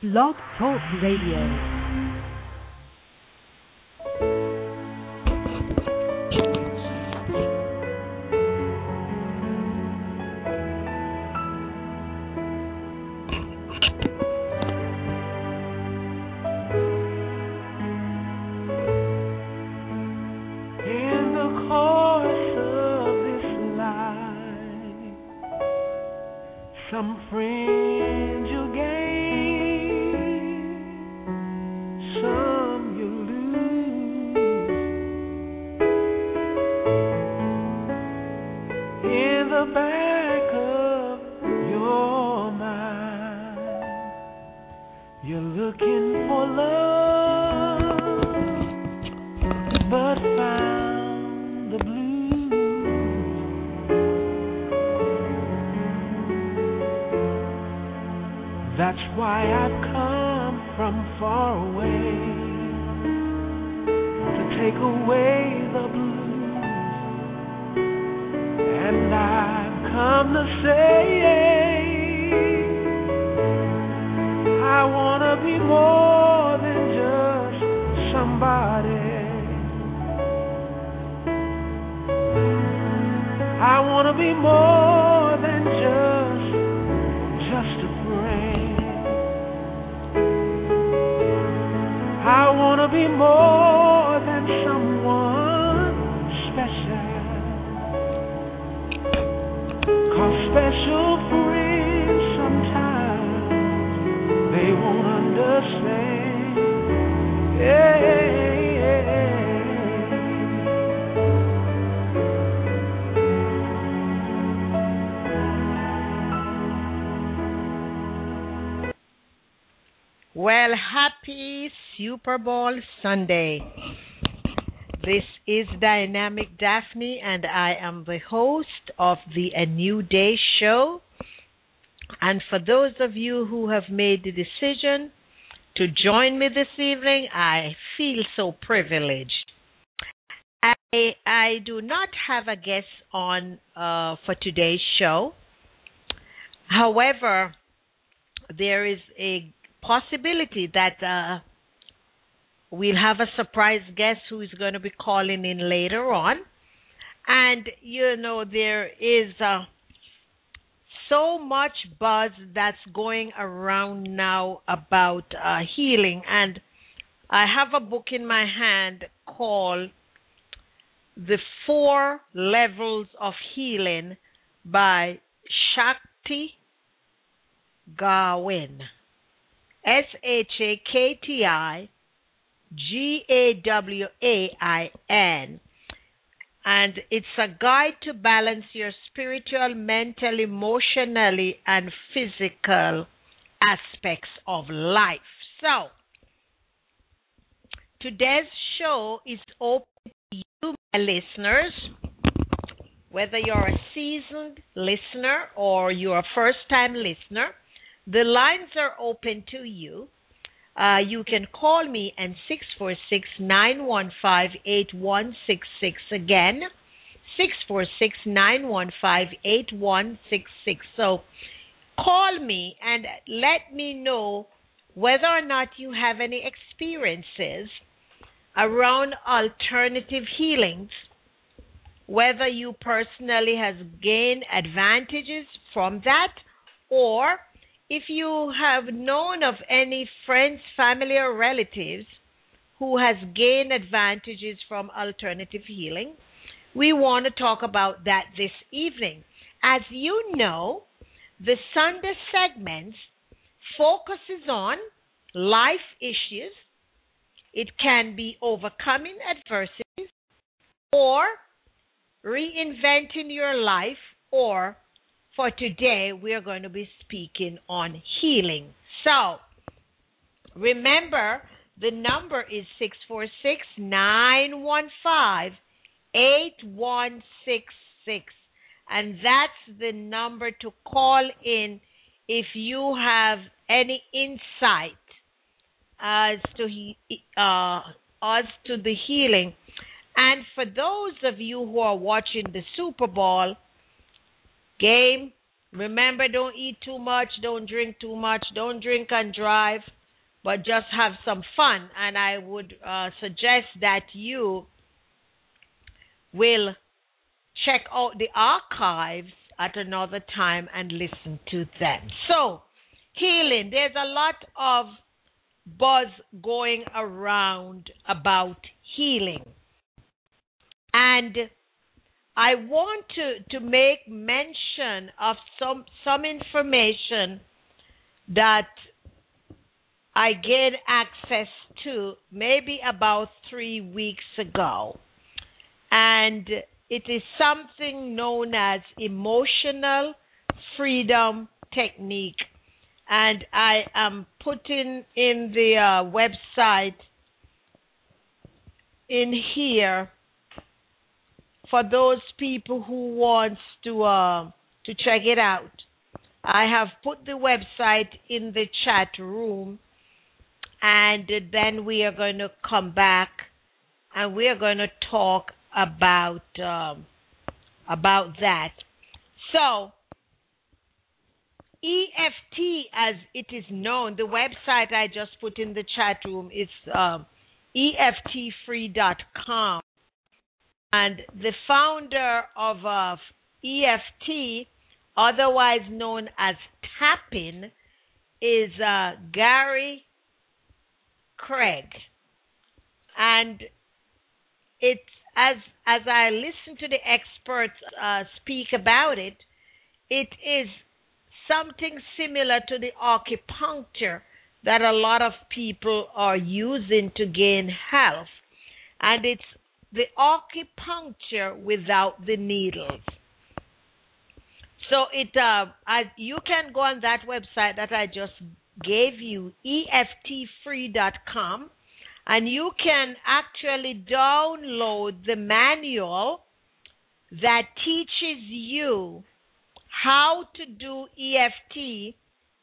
Blog Talk Radio. Some friends you gain, some you lose. In the back of your mind, you're looking for love, but found the blues. That's why I've come from far away to take away the blues. And I've come to say I wanna be more than just somebody. I wanna be more than just a friend. I wanna be more than someone special. 'Cause special friends sometimes they won't understand. Yeah. Well, happy Super Bowl Sunday. This is Dynamic Daphne, and I am the host of the A New Day show. And for those of you who have made the decision to join me this evening, I feel so privileged. I do not have a guest on for today's show. However, there is a possibility that we'll have a surprise guest who is going to be calling in later on. And, you know, there is so much buzz that's going around now about healing. And I have a book in my hand called The 4 Levels of Healing by Shakti Gawain. SHAKTI GAWAIN, and it's a guide to balance your spiritual, mental, emotionally, and physical aspects of life. So, today's show is open to you, my listeners, whether you're a seasoned listener or you're a first-time listener. The lines are open to you. You can call me at 646-915-8166. Again, 646-915-8166. So call me and let me know whether or not you have any experiences around alternative healings, whether you personally has gained advantages from that, or if you have known of any friends, family, or relatives who has gained advantages from alternative healing. We want to talk about that this evening. As you know, the Sunday segments focuses on life issues. It can be overcoming adversities or reinventing your life, or for today, we are going to be speaking on healing. So, remember, the number is 646-915-8166. And that's the number to call in if you have any insight as to the healing. And for those of you who are watching the Super Bowl game, Remember, don't eat too much, don't drink too much, don't drink and drive, but just have some fun. And I would suggest that you will check out the archives at another time and listen to them. So, healing. There's a lot of buzz going around about healing. And I want to make mention of some information that I gained access to maybe about 3 weeks ago. And it is something known as emotional freedom technique. And I am putting in the website in here for those people who wants to check it out. I have put the website in the chat room, and then we are going to come back and we are going to talk about that. So, EFT, as it is known, the website I just put in the chat room is EFTfree.com. And the founder of EFT, otherwise known as tapping, is Gary Craig. And it's as I listen to the experts speak about it, it is something similar to the acupuncture that a lot of people are using to gain health. And it's the acupuncture without the needles. So you can go on that website that I just gave you, EFTfree.com, and you can actually download the manual that teaches you how to do EFT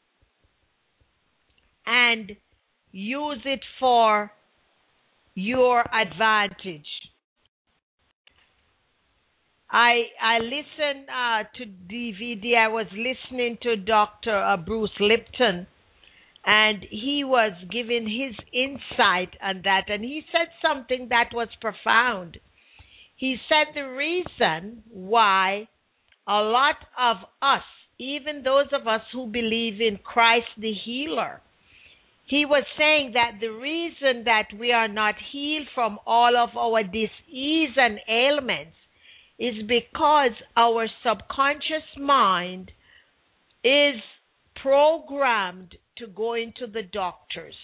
and use it for your advantage. I listened to DVD. I was listening to Dr. Bruce Lipton, and he was giving his insight on that, and he said something that was profound. He said the reason why a lot of us, even those of us who believe in Christ the healer, he was saying that the reason that we are not healed from all of our disease and ailments is because our subconscious mind is programmed to go into the doctors.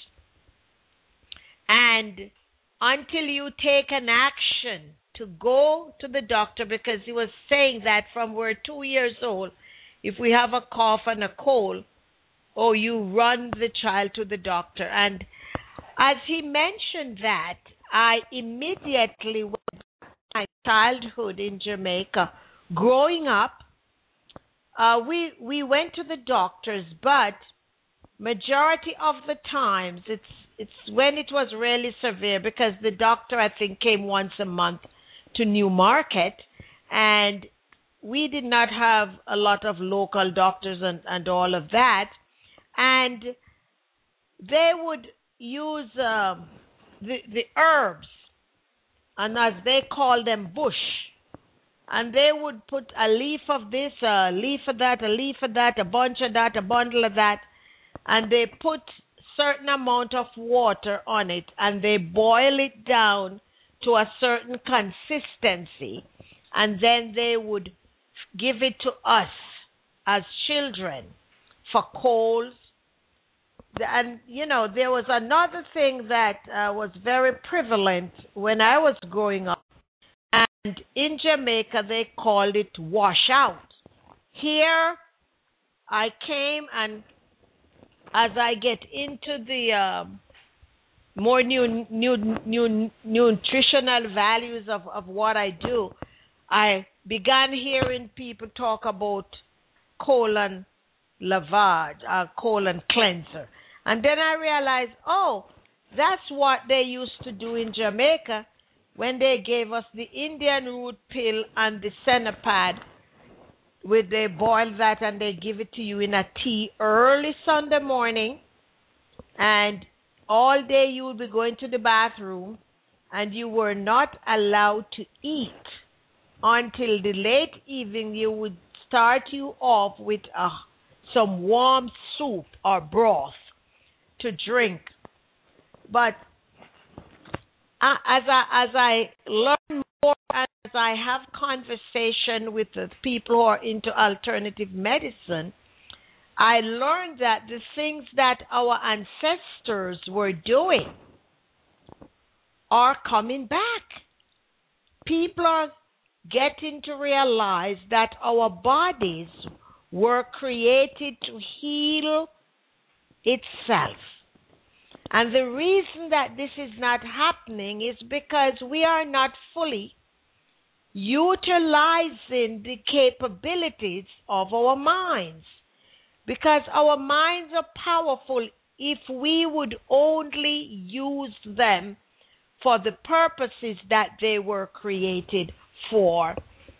And until you take an action to go to the doctor, because he was saying that from we're 2 years old, if we have a cough and a cold, you run the child to the doctor. And as he mentioned that, I immediately went to my childhood in Jamaica. Growing up, we went to the doctors, but majority of the times it's when it was really severe, because the doctor, I think, came once a month to Newmarket, and we did not have a lot of local doctors and all of that. And they would use the herbs, and as they call them, bush. And they would put a leaf of this, a leaf of that, a leaf of that, a bunch of that, a bundle of that, and they put certain amount of water on it, and they boil it down to a certain consistency, and then they would give it to us as children for colds. And, there was another thing that was very prevalent when I was growing up. And in Jamaica, they called it wash out. Here, I came, and as I get into the more nutritional values of what I do, I began hearing people talk about colon lavage, colon cleanser. And then I realized, that's what they used to do in Jamaica when they gave us the Indian root pill and the Senapad. they boil that and they give it to you in a tea early Sunday morning, and all day you will be going to the bathroom, and you were not allowed to eat until the late evening. You would start you off with some warm soup or broth to drink. But as I learn more and as I have conversation with the people who are into alternative medicine, I learned that the things that our ancestors were doing are coming back. People are getting to realize that our bodies were created to heal itself. And the reason that this is not happening is because we are not fully utilizing the capabilities of our minds. Because our minds are powerful if we would only use them for the purposes that they were created for.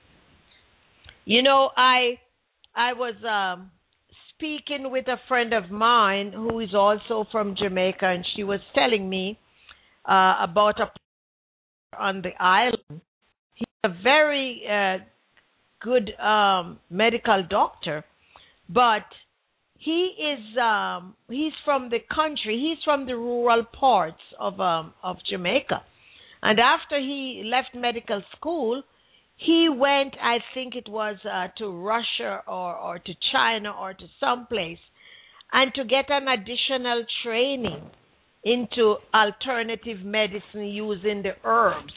You know, I was speaking with a friend of mine who is also from Jamaica, and she was telling me about a on the island. He's a very good medical doctor, but he's from the country. He's from the rural parts of Jamaica, and after he left medical school, he went, I think it was to Russia or to China or to someplace, and to get an additional training into alternative medicine using the herbs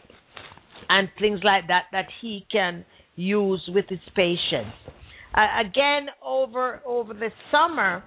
and things like that that he can use with his patients. Again, over the summer,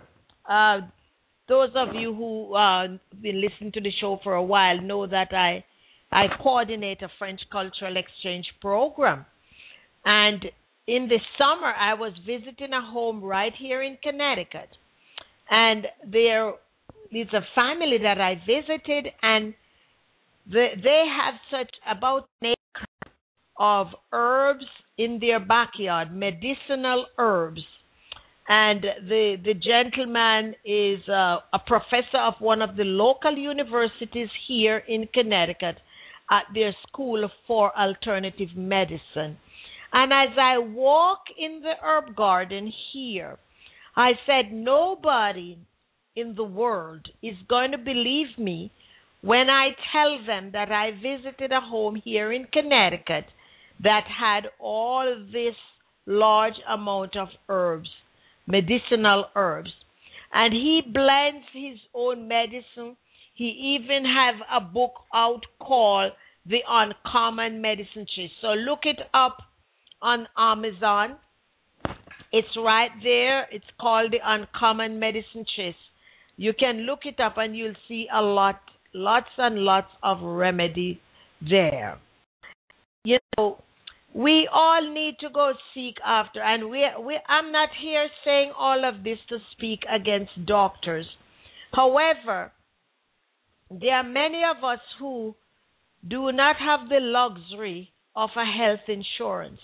those of you who been listening to the show for a while know that I coordinate a French cultural exchange program. And in the summer, I was visiting a home right here in Connecticut. And there is a family that I visited, and they have such about an acre of herbs in their backyard, medicinal herbs. And the gentleman is a professor of one of the local universities here in Connecticut at their School for Alternative Medicine. And as I walk in the herb garden here, I said, nobody in the world is going to believe me when I tell them that I visited a home here in Connecticut that had all this large amount of herbs, medicinal herbs. And he blends his own medicine. He even have a book out called The Uncommon Medicine Chest. So look it up on Amazon. It's right there. It's called The Uncommon Medicine Chest. You can look it up and you'll see lots and lots of remedy there. You know, we all need to go seek after, and I'm not here saying all of this to speak against doctors. However, there are many of us who do not have the luxury of a health insurance.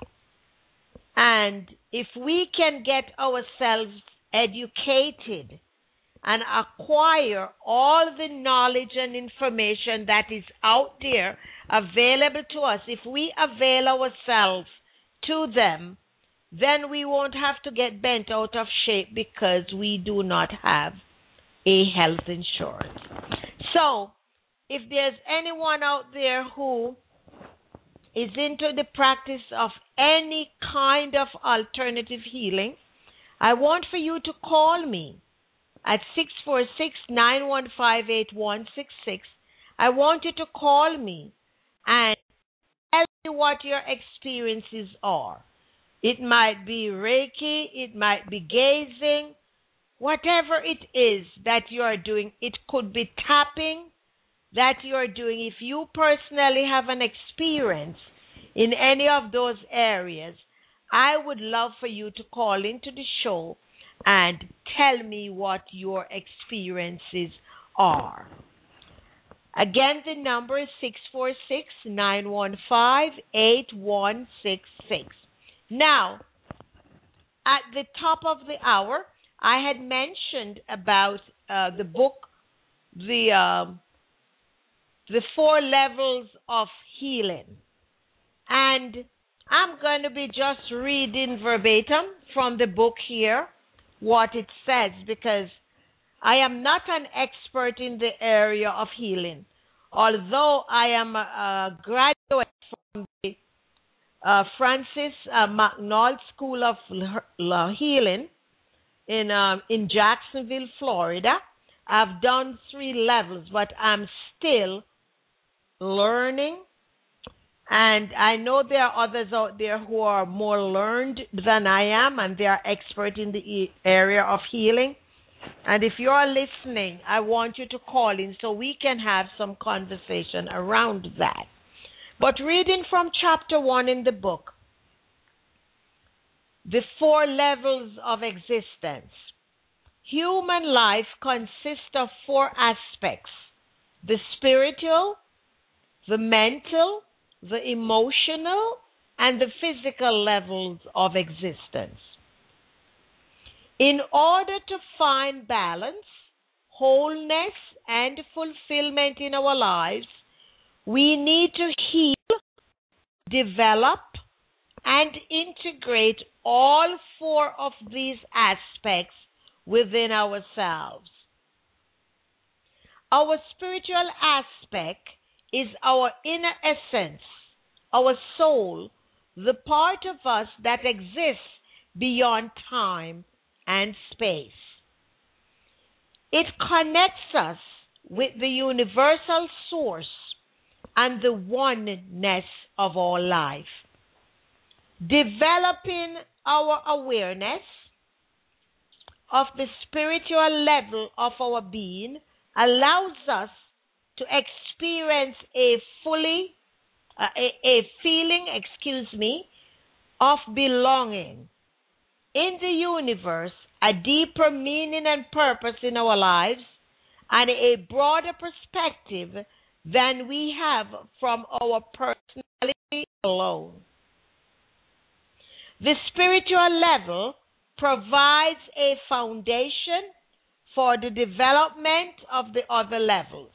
And if we can get ourselves educated and acquire all the knowledge and information that is out there available to us, if we avail ourselves to them, then we won't have to get bent out of shape because we do not have a health insurance. So, if there's anyone out there who is into the practice of any kind of alternative healing, I want for you to call me at 646-915-8166. I want you to call me and tell me what your experiences are. It might be Reiki, it might be gazing, whatever it is that you are doing. It could be tapping that you are doing. If you personally have an experience in any of those areas, I would love for you to call into the show and tell me what your experiences are. Again, the number is 646-915-8166. Now, at the top of the hour, I had mentioned about the book, the four levels of healing. And I'm going to be just reading verbatim from the book here what it says, because I am not an expert in the area of healing. Although I am a graduate from the Francis McNaught School of Healing in Jacksonville, Florida. I've done 3 levels, but I'm still learning. And I know there are others out there who are more learned than I am, and they are expert in the area of healing. And if you are listening, I want you to call in so we can have some conversation around that. But reading from chapter 1 in the book, the 4 levels of existence. Human life consists of 4 aspects: the spiritual, the mental, the emotional, and the physical levels of existence. In order to find balance, wholeness, and fulfillment in our lives, we need to heal, develop, and integrate all 4 of these aspects within ourselves. Our spiritual aspect is our inner essence, our soul, the part of us that exists beyond time and space. It connects us with the universal source and the oneness of all life. Developing our awareness of the spiritual level of our being allows us to experience a feeling of belonging in the universe, a deeper meaning and purpose in our lives, and a broader perspective than we have from our personality alone. The spiritual level provides a foundation for the development of the other levels.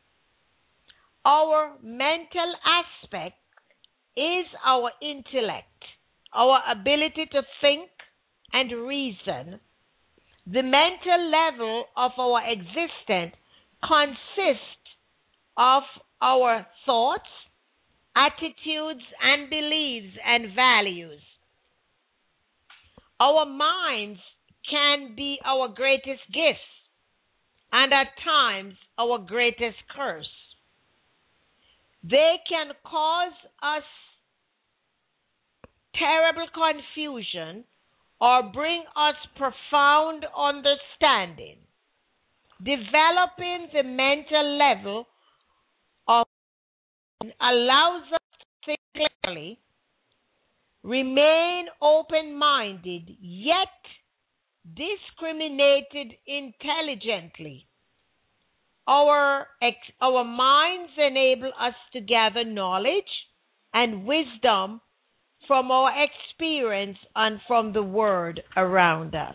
Our mental aspect is our intellect, our ability to think and reason. The mental level of our existence consists of our thoughts, attitudes, and beliefs and values. Our minds can be our greatest gift and at times our greatest curse. They can cause us terrible confusion or bring us profound understanding. Developing the mental level of allows us to think clearly, remain open-minded, yet discriminated intelligently. Our minds enable us to gather knowledge and wisdom from our experience and from the world around us.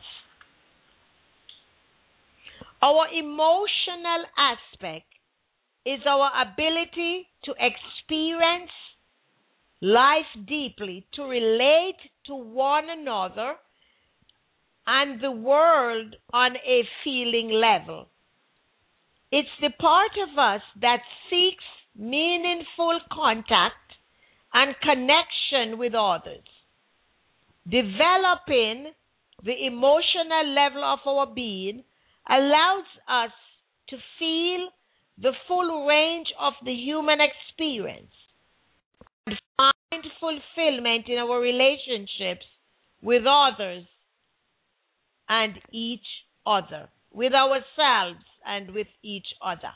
Our emotional aspect is our ability to experience life deeply, to relate to one another and the world on a feeling level. It's the part of us that seeks meaningful contact and connection with others. Developing the emotional level of our being allows us to feel the full range of the human experience and find fulfillment in our relationships with others and each other, with ourselves and with each other.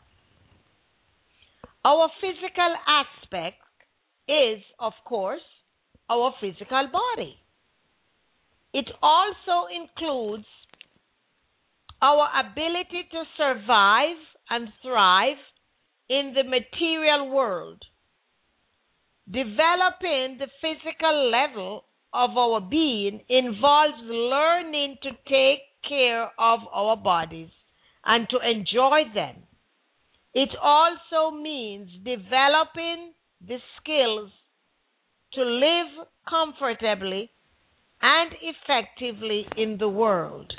Our physical aspect is, of course, our physical body. It also includes our ability to survive and thrive in the material world. Developing the physical level of our being involves learning to take care of our bodies and to enjoy them. It also means developing the skills to live comfortably and effectively in the world.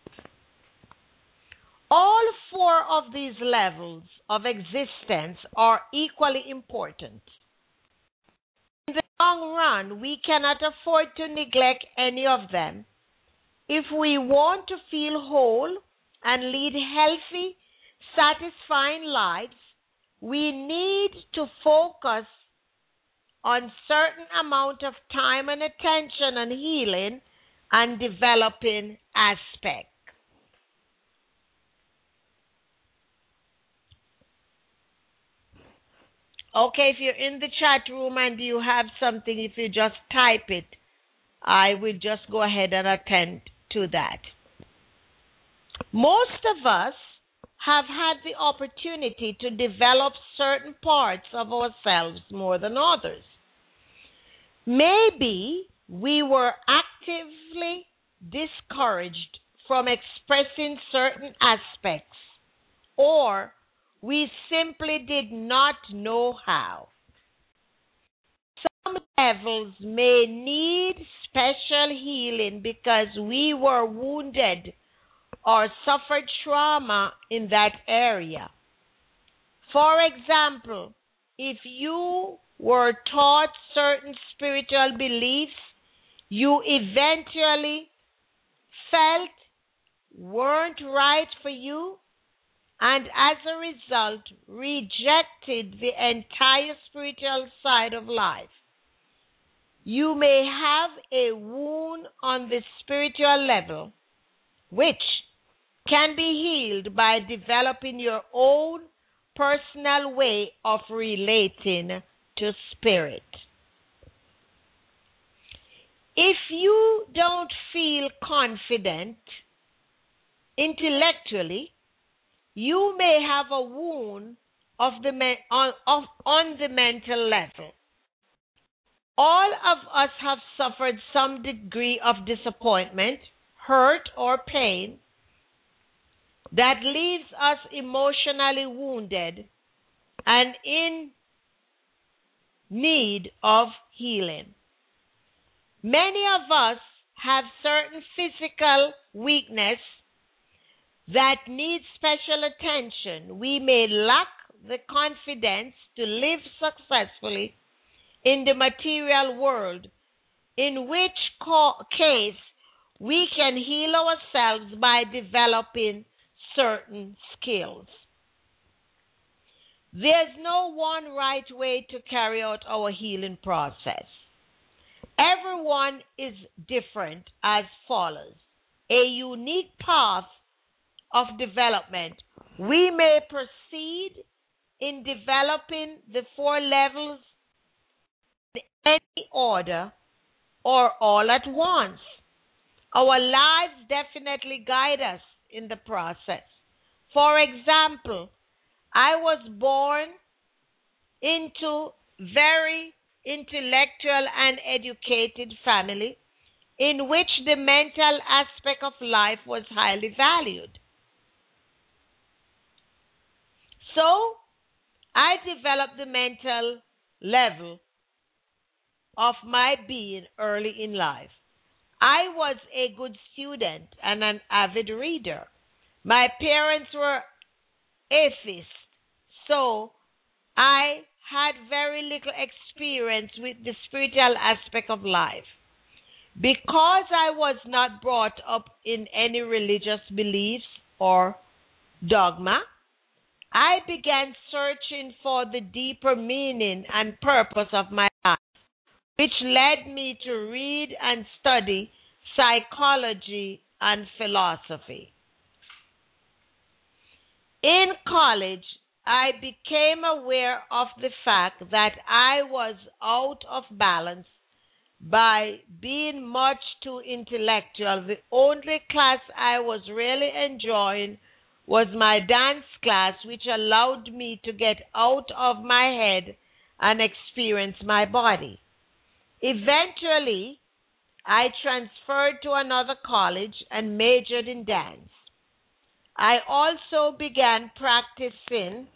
All four of these levels of existence are equally important. In the long run, we cannot afford to neglect any of them. If we want to feel whole and lead healthy, satisfying lives, we need to focus on certain amount of time and attention on healing and developing aspects. Okay, if you're in the chat room and you have something, if you just type it, I will just go ahead and attend to that. Most of us have had the opportunity to develop certain parts of ourselves more than others. Maybe we were actively discouraged from expressing certain aspects, or we simply did not know how. Some levels may need special healing because we were wounded or suffered trauma in that area. For example, if you were taught certain spiritual beliefs you eventually felt weren't right for you, and as a result rejected the entire spiritual side of life, you may have a wound on the spiritual level, which can be healed by developing your own personal way of relating to spirit. If you don't feel confident intellectually, you may have a wound on the mental level. All of us have suffered some degree of disappointment, hurt, or pain that leaves us emotionally wounded and in need of healing. Many of us have certain physical weakness that needs special attention. We may lack the confidence to live successfully in the material world, in which case we can heal ourselves by developing certain skills. There's no one right way to carry out our healing process. Everyone is different as follows. A unique path of development. We may proceed in developing the four levels in any order or all at once. Our lives definitely guide us in the process. For example, I was born into very intellectual and educated family in which the mental aspect of life was highly valued. So, I developed the mental level of my being early in life. I was a good student and an avid reader. My parents were atheists, so I had very little experience with the spiritual aspect of life. Because I was not brought up in any religious beliefs or dogma, I began searching for the deeper meaning and purpose of my life, which led me to read and study psychology and philosophy. In college, I became aware of the fact that I was out of balance by being much too intellectual. The only class I was really enjoying was my dance class, which allowed me to get out of my head and experience my body. Eventually, I transferred to another college and majored in dance. I also began practicing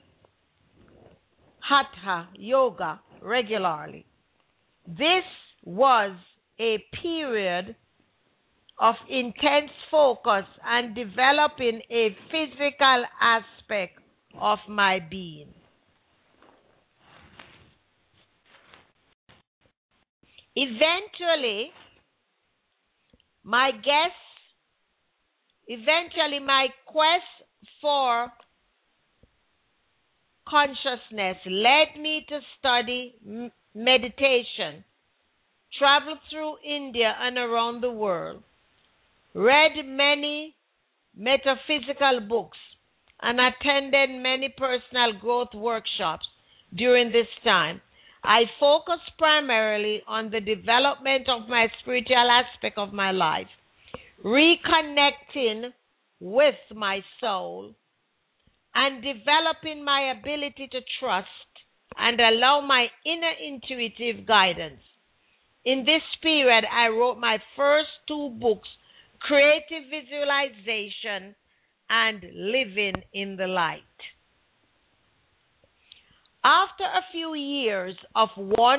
Hatha yoga regularly. This was a period of intense focus and developing a physical aspect of my being. Eventually, my quest for consciousness led me to study meditation, travel through India and around the world, read many metaphysical books, and attended many personal growth workshops during this time. I focused primarily on the development of my spiritual aspect of my life, reconnecting with my soul, and developing my ability to trust and allow my inner intuitive guidance. In this period, I wrote my first two books, Creative Visualization and Living in the Light. After a few years of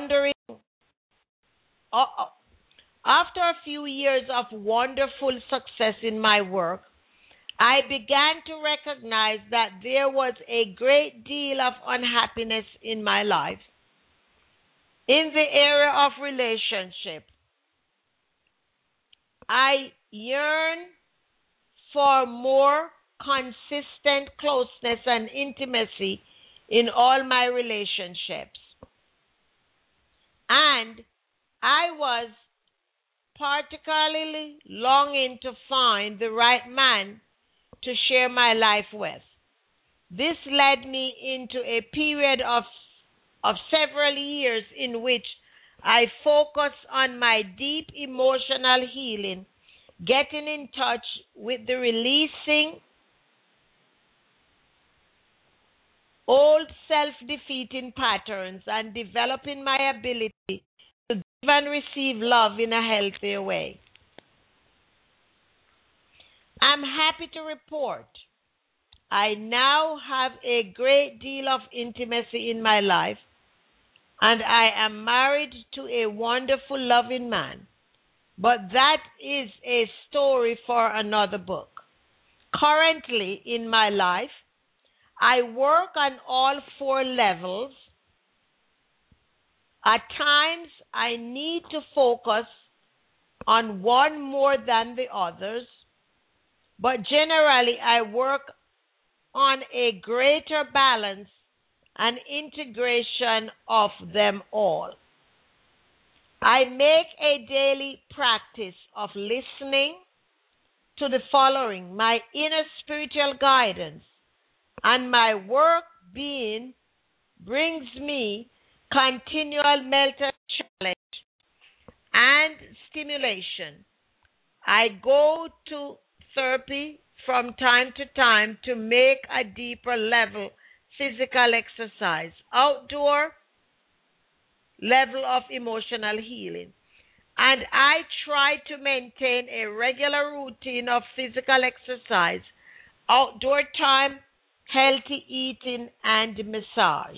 wonderful success in my work, I began to recognize that there was a great deal of unhappiness in my life. In the area of relationship, I yearned for more consistent closeness and intimacy in all my relationships. And I was particularly longing to find the right man to share my life with. This led me into a period of several years in which I focused on my deep emotional healing, getting in touch with the releasing old self-defeating patterns and developing my ability to give and receive love in a healthier way. I'm happy to report I now have a great deal of intimacy in my life, and I am married to a wonderful, loving man. But that is a story for another book. Currently in my life, I work on all 4 levels. At times, I need to focus on one more than the others, but generally, I work on a greater balance and integration of them all. I make a daily practice of listening to the following: my inner spiritual guidance, and my work being brings me continual mental challenge and stimulation. I go to therapy from time to time to make a deeper level physical exercise, outdoor level of emotional healing. And I try to maintain a regular routine of physical exercise, outdoor time, healthy eating, and massage.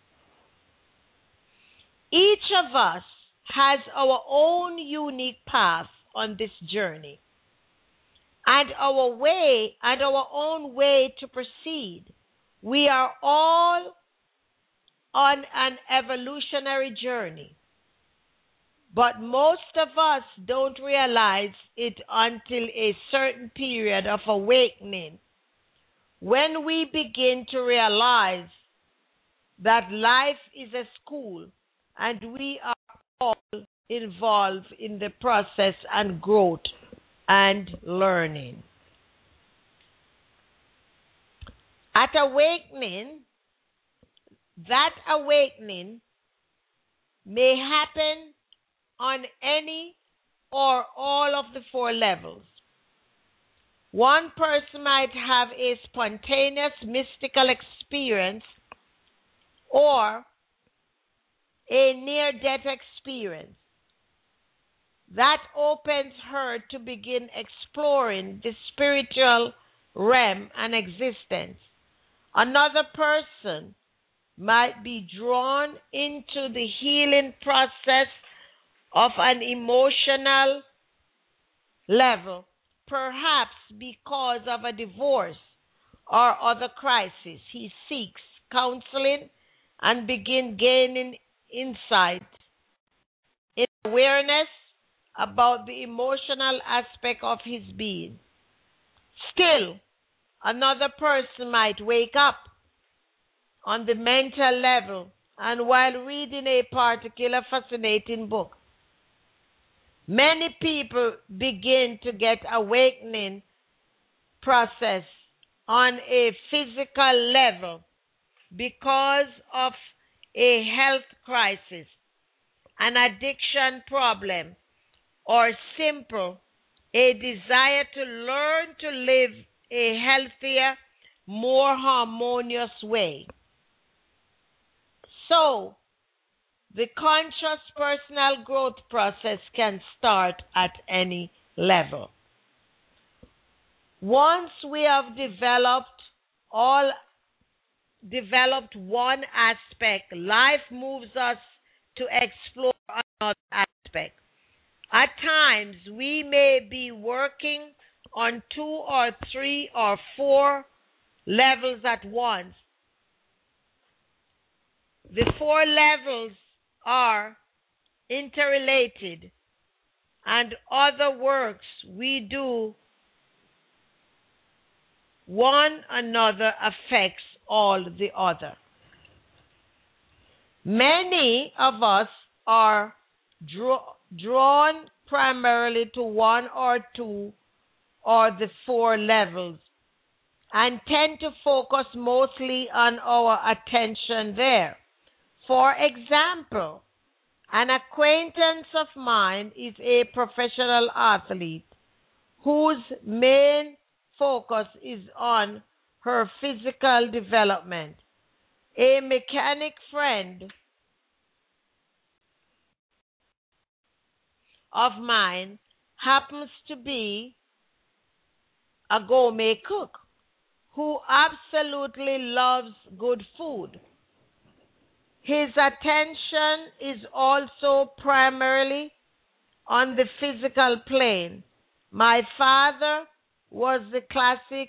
Each of us has our own unique path on this journey, and our own way to proceed. We are all on an evolutionary journey, but most of us don't realize it until a certain period of awakening, when we begin to realize that life is a school and we are all involved in the process and growth and learning. At awakening, that awakening may happen on any or all of the 4 levels. One person might have a spontaneous mystical experience or a near-death experience. that opens her to begin exploring the spiritual realm and existence. Another person might be drawn into the healing process of an emotional level, perhaps because of a divorce or other crisis. He seeks counseling and begin gaining insight in awareness about the emotional aspect of his being. Still, another person might wake up on the mental level and while reading a particular fascinating book. Many people begin to get awakening process on a physical level because of a health crisis, an addiction problem, or simple a desire to learn to live a healthier, more harmonious way. So, the conscious personal growth process can start at any level. Once we have developed one aspect, life moves us to explore another aspect. At times, we may be working on 2 or 3 or 4 levels at once. The 4 levels are interrelated, and other works we do one another affects all the other. Many of us are drawn primarily to 1 or 2 or the 4 levels and tend to focus mostly on our attention there. For example, an acquaintance of mine is a professional athlete whose main focus is on her physical development. A mechanic friend of mine happens to be a gourmet cook who absolutely loves good food. His attention is also primarily on the physical plane. My father was the classic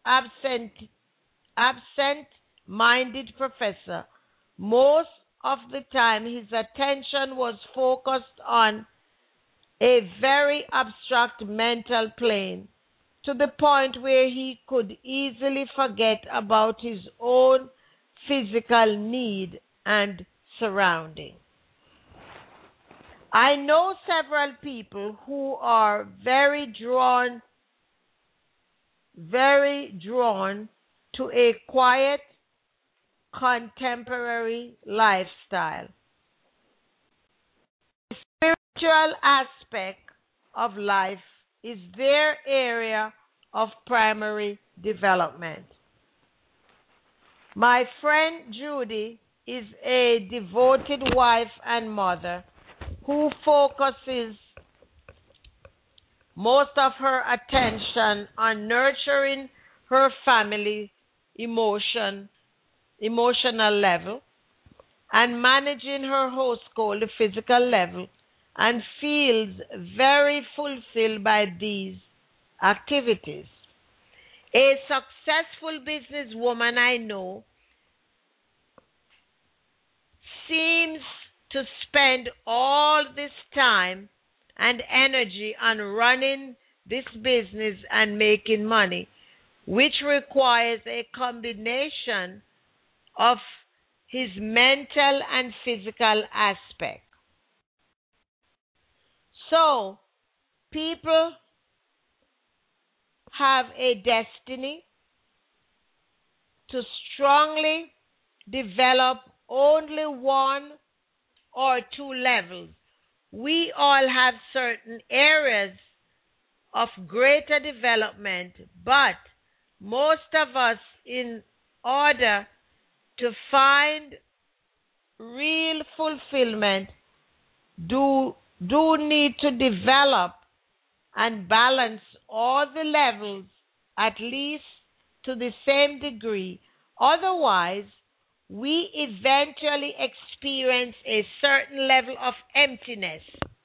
absent-minded professor. Most of the time, his attention was focused on a very abstract mental plane, to the point where he could easily forget about his own physical need and surrounding. I know several people who are very drawn to a quiet, contemporary lifestyle. The spiritual aspect of life is their area of primary development. My friend Judy is a devoted wife and mother who focuses most of her attention on nurturing her family emotional level and managing her household physical level, and feels very fulfilled by these activities. A successful businesswoman I know seems to spend all this time and energy on running this business and making money, which requires a combination of his mental and physical aspect. So, people have a destiny to strongly develop only 1 or 2 levels. We all have certain areas of greater development, but most of us, in order to find real fulfillment, do do need to develop and balance all the levels at least to the same degree. Otherwise, we eventually experience a certain level of emptiness,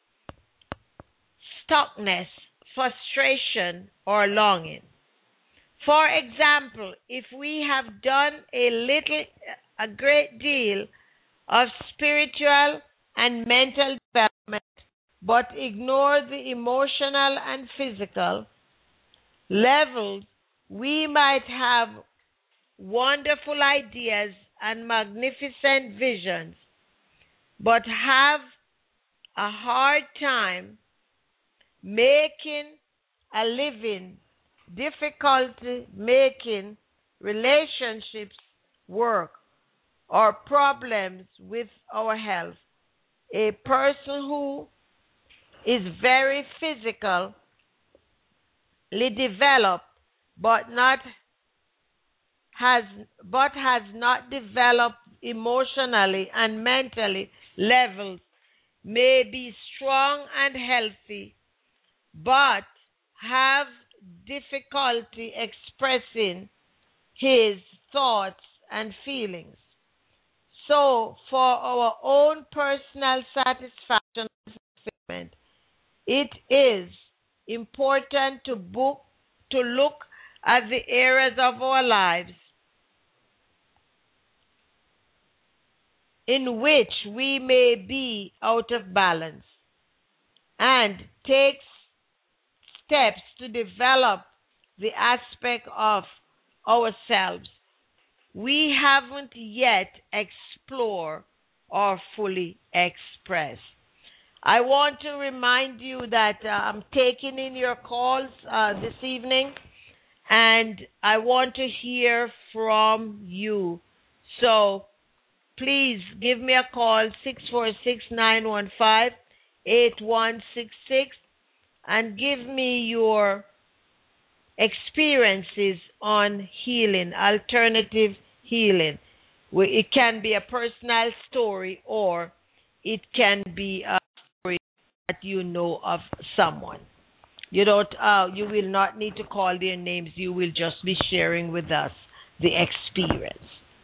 stuckness, frustration, or longing. For example, if we have done a great deal of spiritual and mental development, but ignore the emotional and physical levels, we might have wonderful ideas and magnificent visions, but have a hard time making a living, difficulty making relationships work, or problems with our health. A person who is very physically developed but has not developed emotionally and mentally levels may be strong and healthy but have difficulty expressing his thoughts and feelings. So, for our own personal satisfaction and fulfillment, it is important to look at the areas of our lives in which we may be out of balance and take steps to develop the aspect of ourselves we haven't yet explored or fully expressed. I want to remind you that I'm taking in your calls this evening, and I want to hear from you. So please give me a call, 646-915-8166, and give me your experiences on healing, alternative healing. It can be a personal story, or it can be a story that you know of someone. You will not need to call their names. You will just be sharing with us the experience.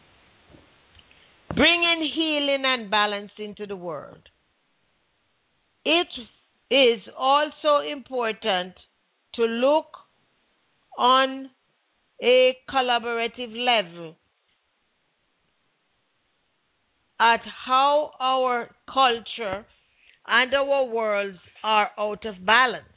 Bringing healing and balance into the world. It is also important to look on a collaborative level at how our culture and our worlds are out of balance.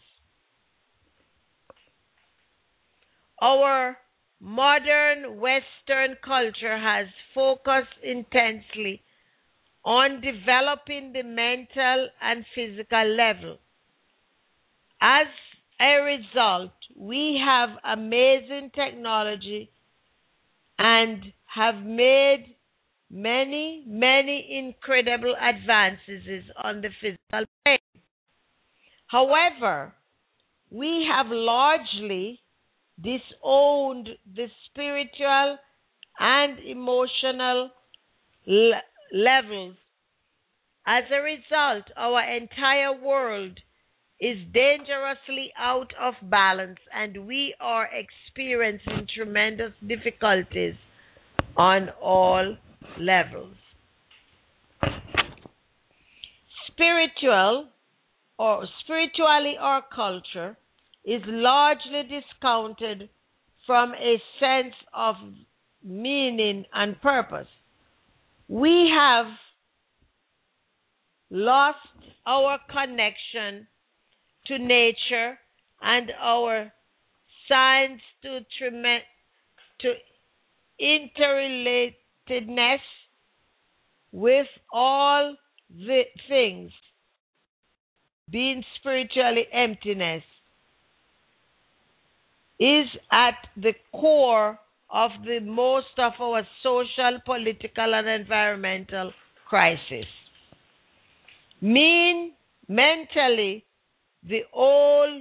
Our modern Western culture has focused intensely on developing the mental and physical level. As a result, we have amazing technology and have made many, many incredible advances on the physical plane. However, we have largely disowned the spiritual and emotional levels. As a result, our entire world is dangerously out of balance, and we are experiencing tremendous difficulties on all levels. Spiritually, our culture is largely discounted from a sense of meaning and purpose. We have lost our connection to nature and our signs to interrelatedness with all the things. Being spiritually emptiness is at the core of the most of our social, political, and environmental crisis. Mentally, the old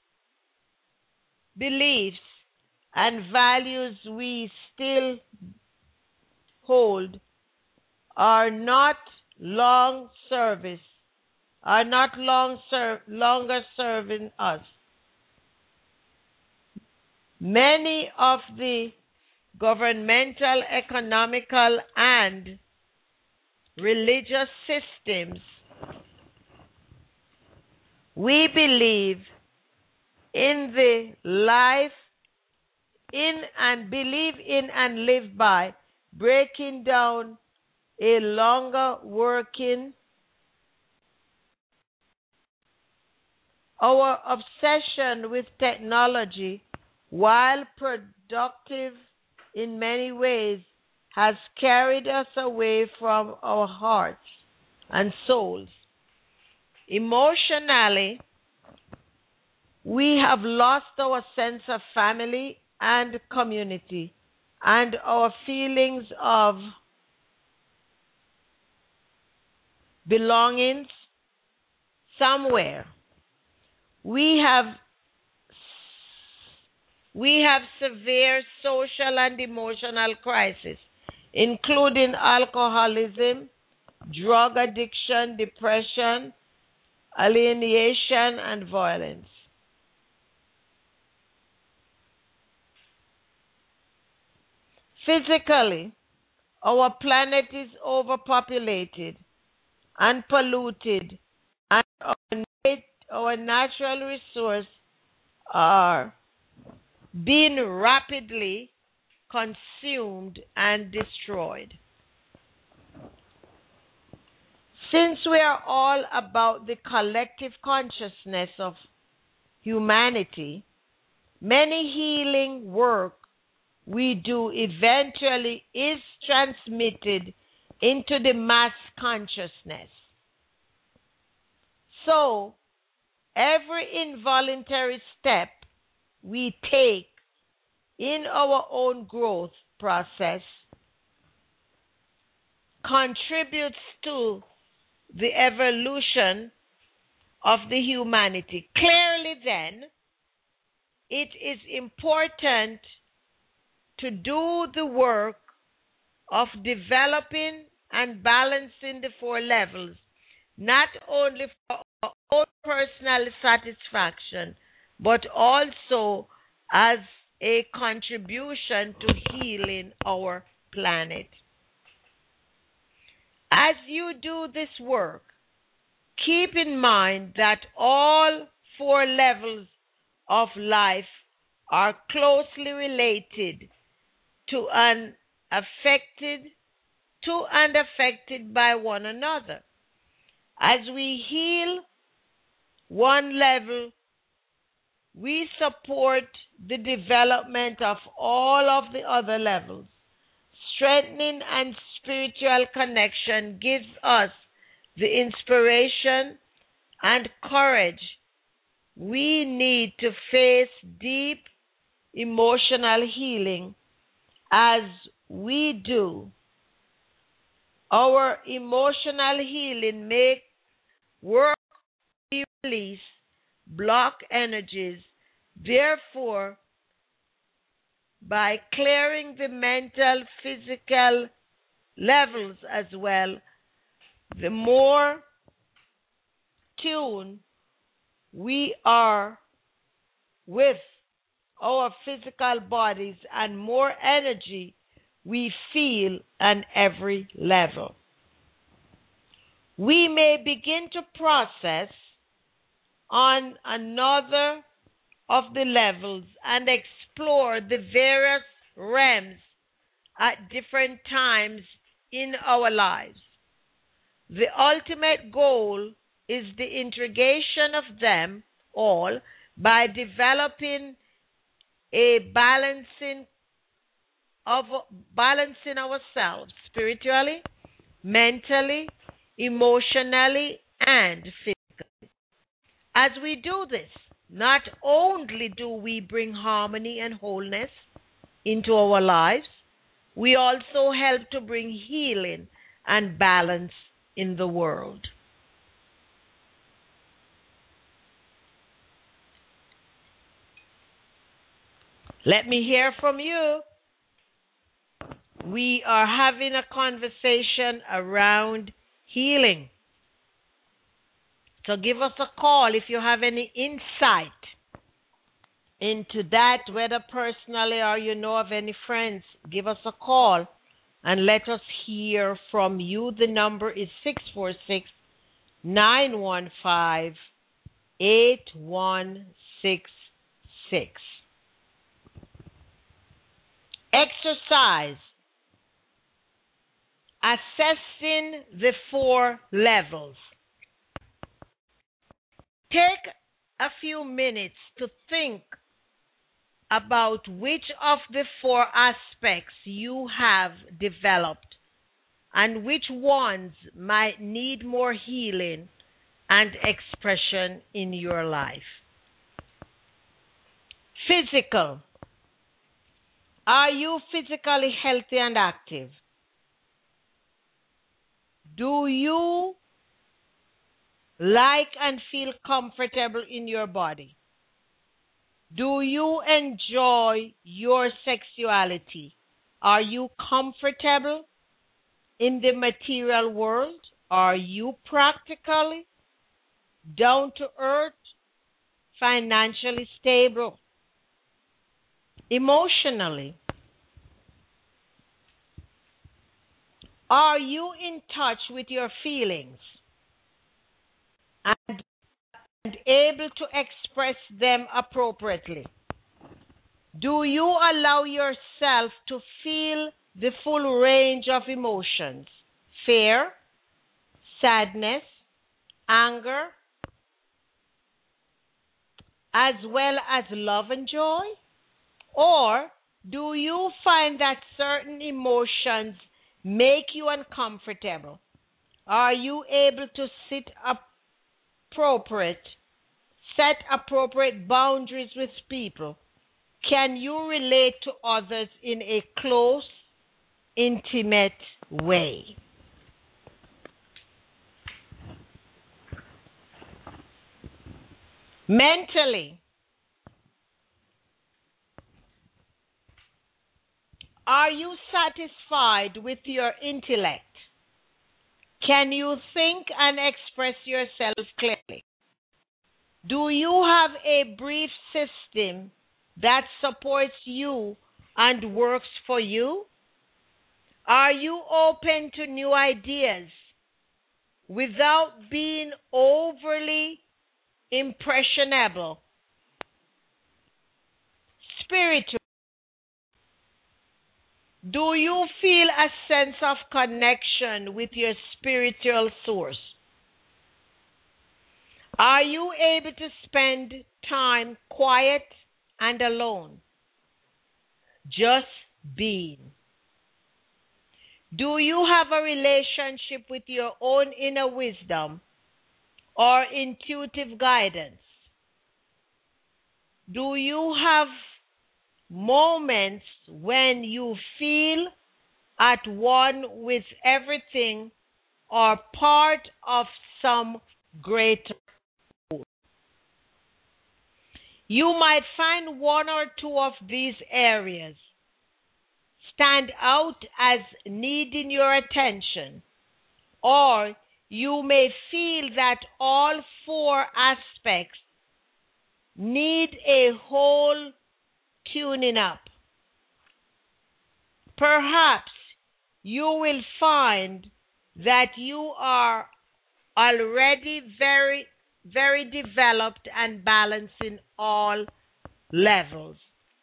beliefs and values we still hold are not long service are not longer serving us. Many of the governmental, economical, and religious systems we believe in and live by, breaking down a longer working. Our obsession with technology, while productive in many ways, has carried us away from our hearts and souls. Emotionally, we have lost our sense of family and community and our feelings of belongings somewhere. We have severe social and emotional crisis, including alcoholism, drug addiction, depression, alienation, and violence. Physically, our planet is overpopulated and polluted, and our natural resources are being rapidly consumed and destroyed. Since we are all about the collective consciousness of humanity, many healing work we do eventually is transmitted into the mass consciousness. So, every involuntary step we take in our own growth process contributes to the evolution of the humanity. Clearly, then, it is important to do the work of developing and balancing the four levels, not only for our own personal satisfaction, but also as a contribution to healing our planet. As you do this work, keep in mind that all four levels of life are closely related to and affected by one another. As we heal one level, we support the development of all of the other levels. Strengthening and spiritual connection gives us the inspiration and courage we need to face deep emotional healing. As we do our emotional healing, make work we release block energies. Therefore, by clearing the mental, physical levels as well, the more tuned we are with our physical bodies and more energy we feel on every level. We may begin to process on another of the levels and explore the various realms at different times in our lives. The ultimate goal is the integration of them all by developing a balancing ourselves spiritually, mentally, emotionally, and physically. As we do this, not only do we bring harmony and wholeness into our lives, we also help to bring healing and balance in the world. Let me hear from you. We are having a conversation around healing. So give us a call if you have any insight into that, whether personally or you know of any friends. Give us a call and let us hear from you. The number is 646-915-8166. Exercise. Assessing the 4 levels. Take a few minutes to think about which of the 4 aspects you have developed and which ones might need more healing and expression in your life. Physical. Are you physically healthy and active? Do you like and feel comfortable in your body? Do you enjoy your sexuality? Are you comfortable in the material world? Are you practically down to earth, financially stable? Emotionally, are you in touch with your feelings and able to express them appropriately? Do you allow yourself to feel the full range of emotions? Fear, sadness, anger, as well as love and joy? Or do you find that certain emotions make you uncomfortable? Are you able to set appropriate boundaries with people? Can you relate to others in a close, intimate way? Mentally, are you satisfied with your intellect? Can you think and express yourself clearly? Do you have a brief system that supports you and works for you? Are you open to new ideas without being overly impressionable? Spiritual. Do you feel a sense of connection with your spiritual source? Are you able to spend time quiet and alone, just being? Do you have a relationship with your own inner wisdom or intuitive guidance? Do you have moments when you feel at one with everything or part of some greater whole? You might find one or two of these areas stand out as needing your attention, or you may feel that all 4 aspects need a whole tuning up. Perhaps you will find that you are already very, very developed and balanced in all levels.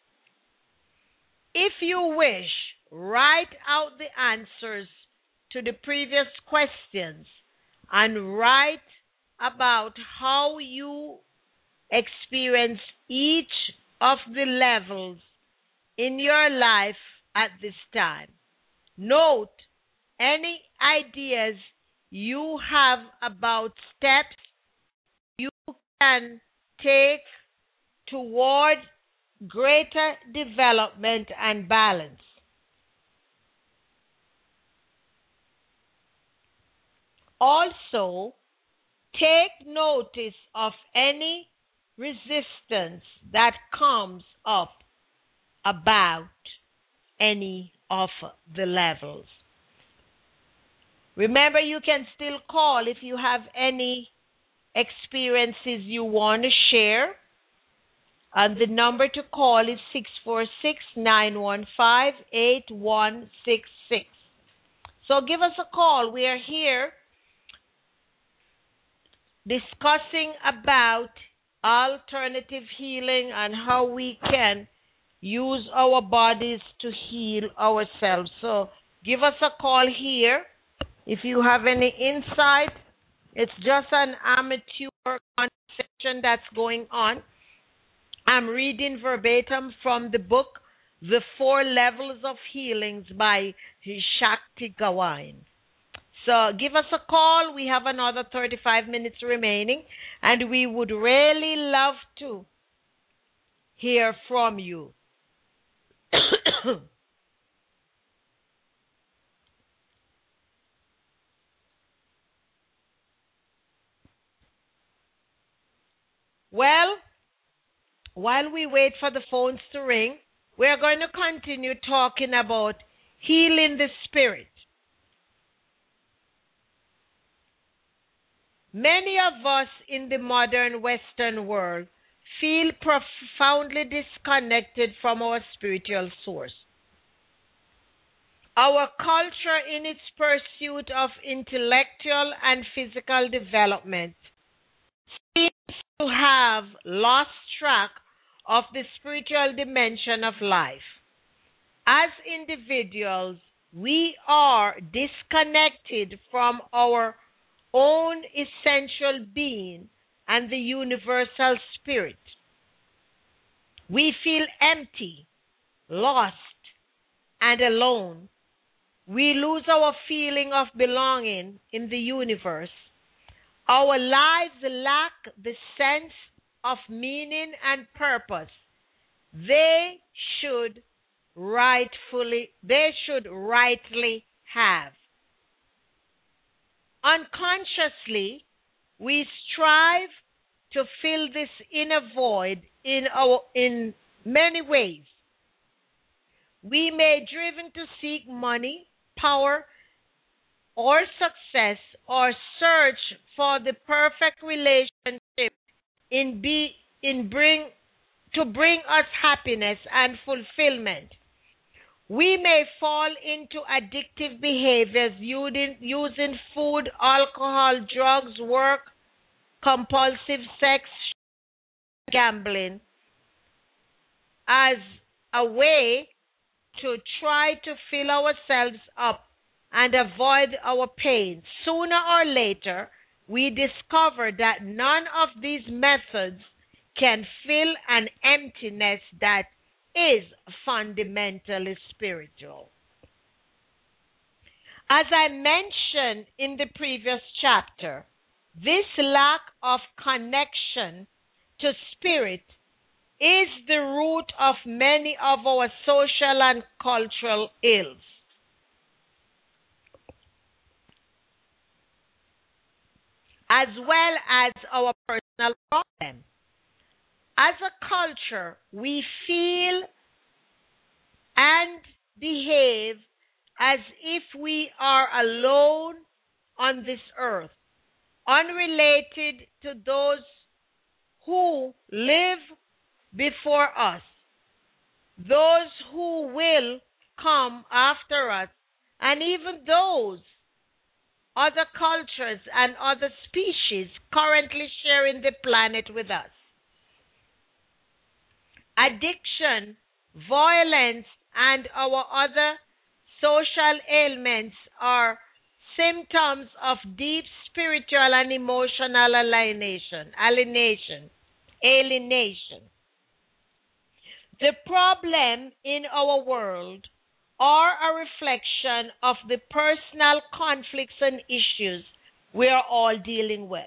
If you wish, write out the answers to the previous questions and write about how you experience each of the levels in your life at this time. Note any ideas you have about steps you can take toward greater development and balance. Also, take notice of any resistance that comes up about any of the levels. Remember, you can still call if you have any experiences you want to share. And the number to call is 646-915-8166. So give us a call. We are here discussing about alternative healing and how we can use our bodies to heal ourselves. So give us a call here if you have any insight. It's just an amateur conversation that's going on. I'm reading verbatim from the book, The 4 Levels of Healings by Shakti Gawain. So give us a call. We have another 35 minutes remaining, and we would really love to hear from you. Well, while we wait for the phones to ring, we're going to continue talking about healing the spirit. Many of us in the modern Western world feel profoundly disconnected from our spiritual source. Our culture, in its pursuit of intellectual and physical development, seems to have lost track of the spiritual dimension of life. As individuals, we are disconnected from our own essential being and the universal spirit. We feel empty, lost, and alone. We lose our feeling of belonging in the universe. Our lives lack the sense of meaning and purpose they should rightly have. Unconsciously, we strive to fill this inner void in many ways. We may be driven to seek money, power, or success, or search for the perfect relationship to bring us happiness and fulfillment. We may fall into addictive behaviors using food, alcohol, drugs, work, compulsive sex, gambling as a way to try to fill ourselves up and avoid our pain. Sooner or later, we discover that none of these methods can fill an emptiness that is fundamentally spiritual. As I mentioned in the previous chapter, this lack of connection to spirit is the root of many of our social and cultural ills. As well as our personal problems. As a culture, we feel and behave as if we are alone on this earth, unrelated to those who live before us, those who will come after us, and even those other cultures and other species currently sharing the planet with us. Addiction, violence, and our other social ailments are symptoms of deep spiritual and emotional alienation. The problem in our world are a reflection of the personal conflicts and issues we are all dealing with.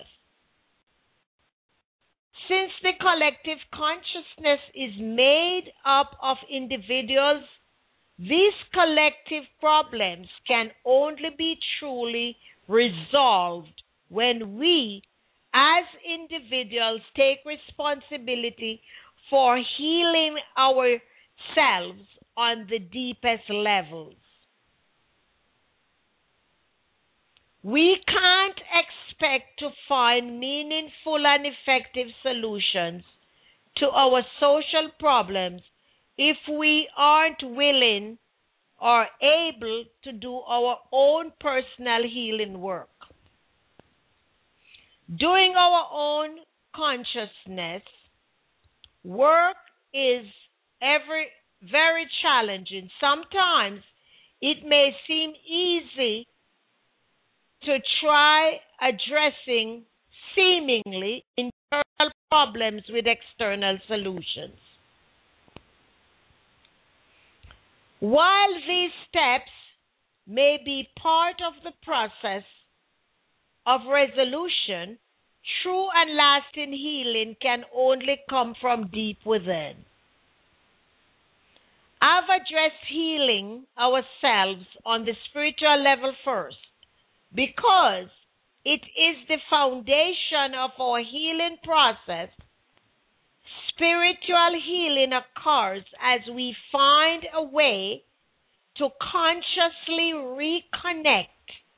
Since the collective consciousness is made up of individuals, these collective problems can only be truly resolved when we, as individuals, take responsibility for healing ourselves on the deepest levels. We can't expect to find meaningful and effective solutions to our social problems if we aren't willing or able to do our own personal healing work. Doing our own consciousness work is very challenging. Sometimes it may seem easy to try addressing seemingly internal problems with external solutions. While these steps may be part of the process of resolution, true and lasting healing can only come from deep within. I've addressed healing ourselves on the spiritual level first because it is the foundation of our healing process. Spiritual healing occurs as we find a way to consciously reconnect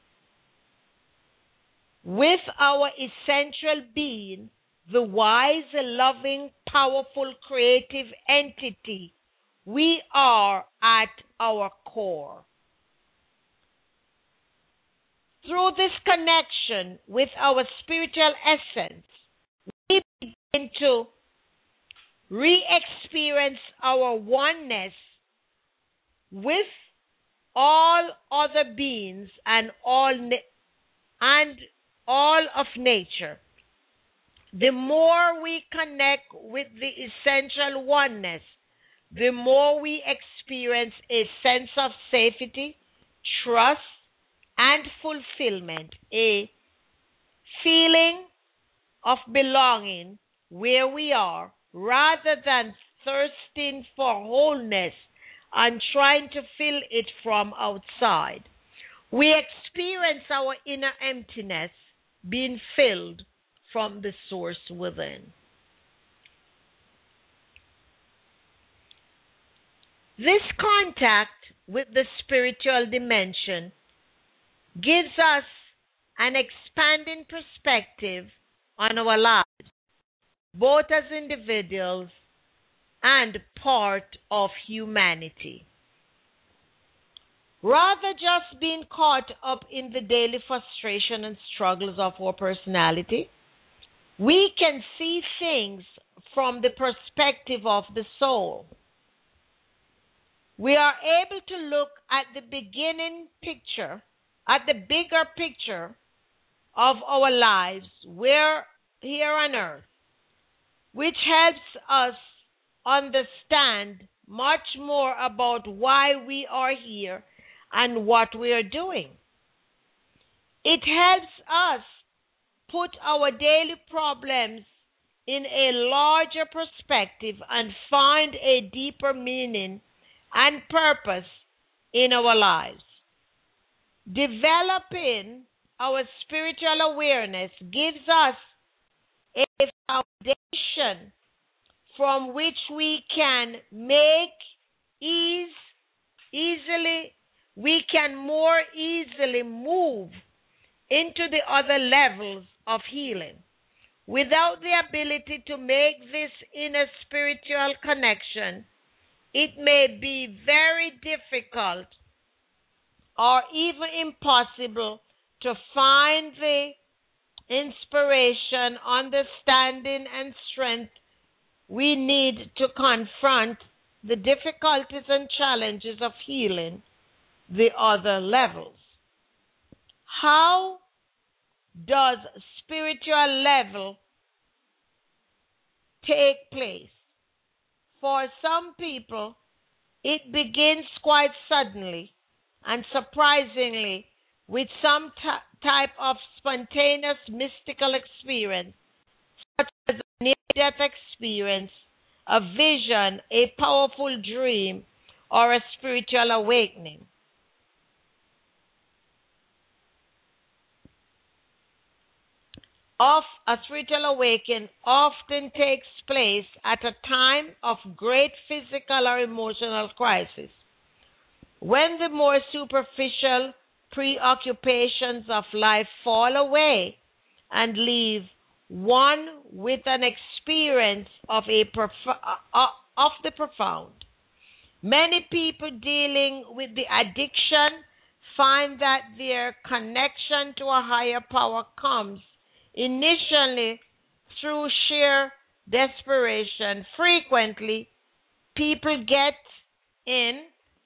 with our essential being, the wise, loving, powerful, creative entity we are at our core. Through this connection with our spiritual essence, we begin to re-experience our oneness with all other beings and all of nature. The more we connect with the essential oneness, the more we experience a sense of safety, trust, and fulfillment, a feeling of belonging where we are, rather than thirsting for wholeness and trying to fill it from outside. We experience our inner emptiness being filled from the source within. This contact with the spiritual dimension gives us an expanding perspective on our lives, both as individuals and part of humanity. Rather just being caught up in the daily frustration and struggles of our personality, we can see things from the perspective of the soul. We are able to look at the beginning picture, at the bigger picture of our lives here on earth, which helps us understand much more about why we are here and what we are doing. It helps us put our daily problems in a larger perspective and find a deeper meaning and purpose in our lives. Developing our spiritual awareness gives us a foundation from which we can more easily move into the other levels of healing. Without the ability to make this inner spiritual connection, it may be very difficult or even impossible to find the inspiration, understanding, and strength we need to confront the difficulties and challenges of healing the other levels. How does spiritual level take place? For some people, it begins quite suddenly and surprisingly with some type of spontaneous mystical experience, such as a near-death experience, a vision, a powerful dream, or a spiritual awakening. A spiritual awakening often takes place at a time of great physical or emotional crisis, when the more superficial preoccupations of life fall away and leave one with an experience of the profound. Many people dealing with the addiction find that their connection to a higher power comes initially through sheer desperation. Frequently, people get in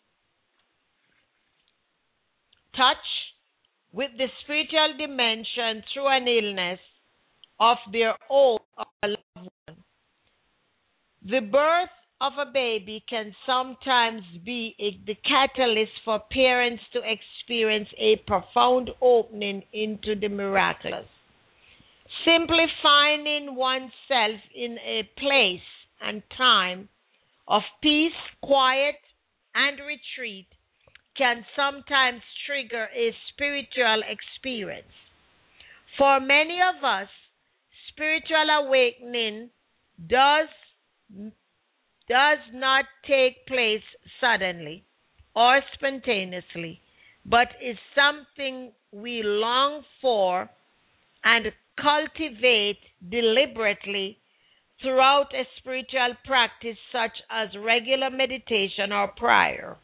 touch with the spiritual dimension through an illness of their own or a loved one. The birth of a baby can sometimes be the catalyst for parents to experience a profound opening into the miraculous. Simply finding oneself in a place and time of peace, quiet, and retreat can sometimes trigger a spiritual experience. For many of us, spiritual awakening does not take place suddenly or spontaneously, but is something we long for and cultivate deliberately throughout a spiritual practice such as regular meditation or prayer.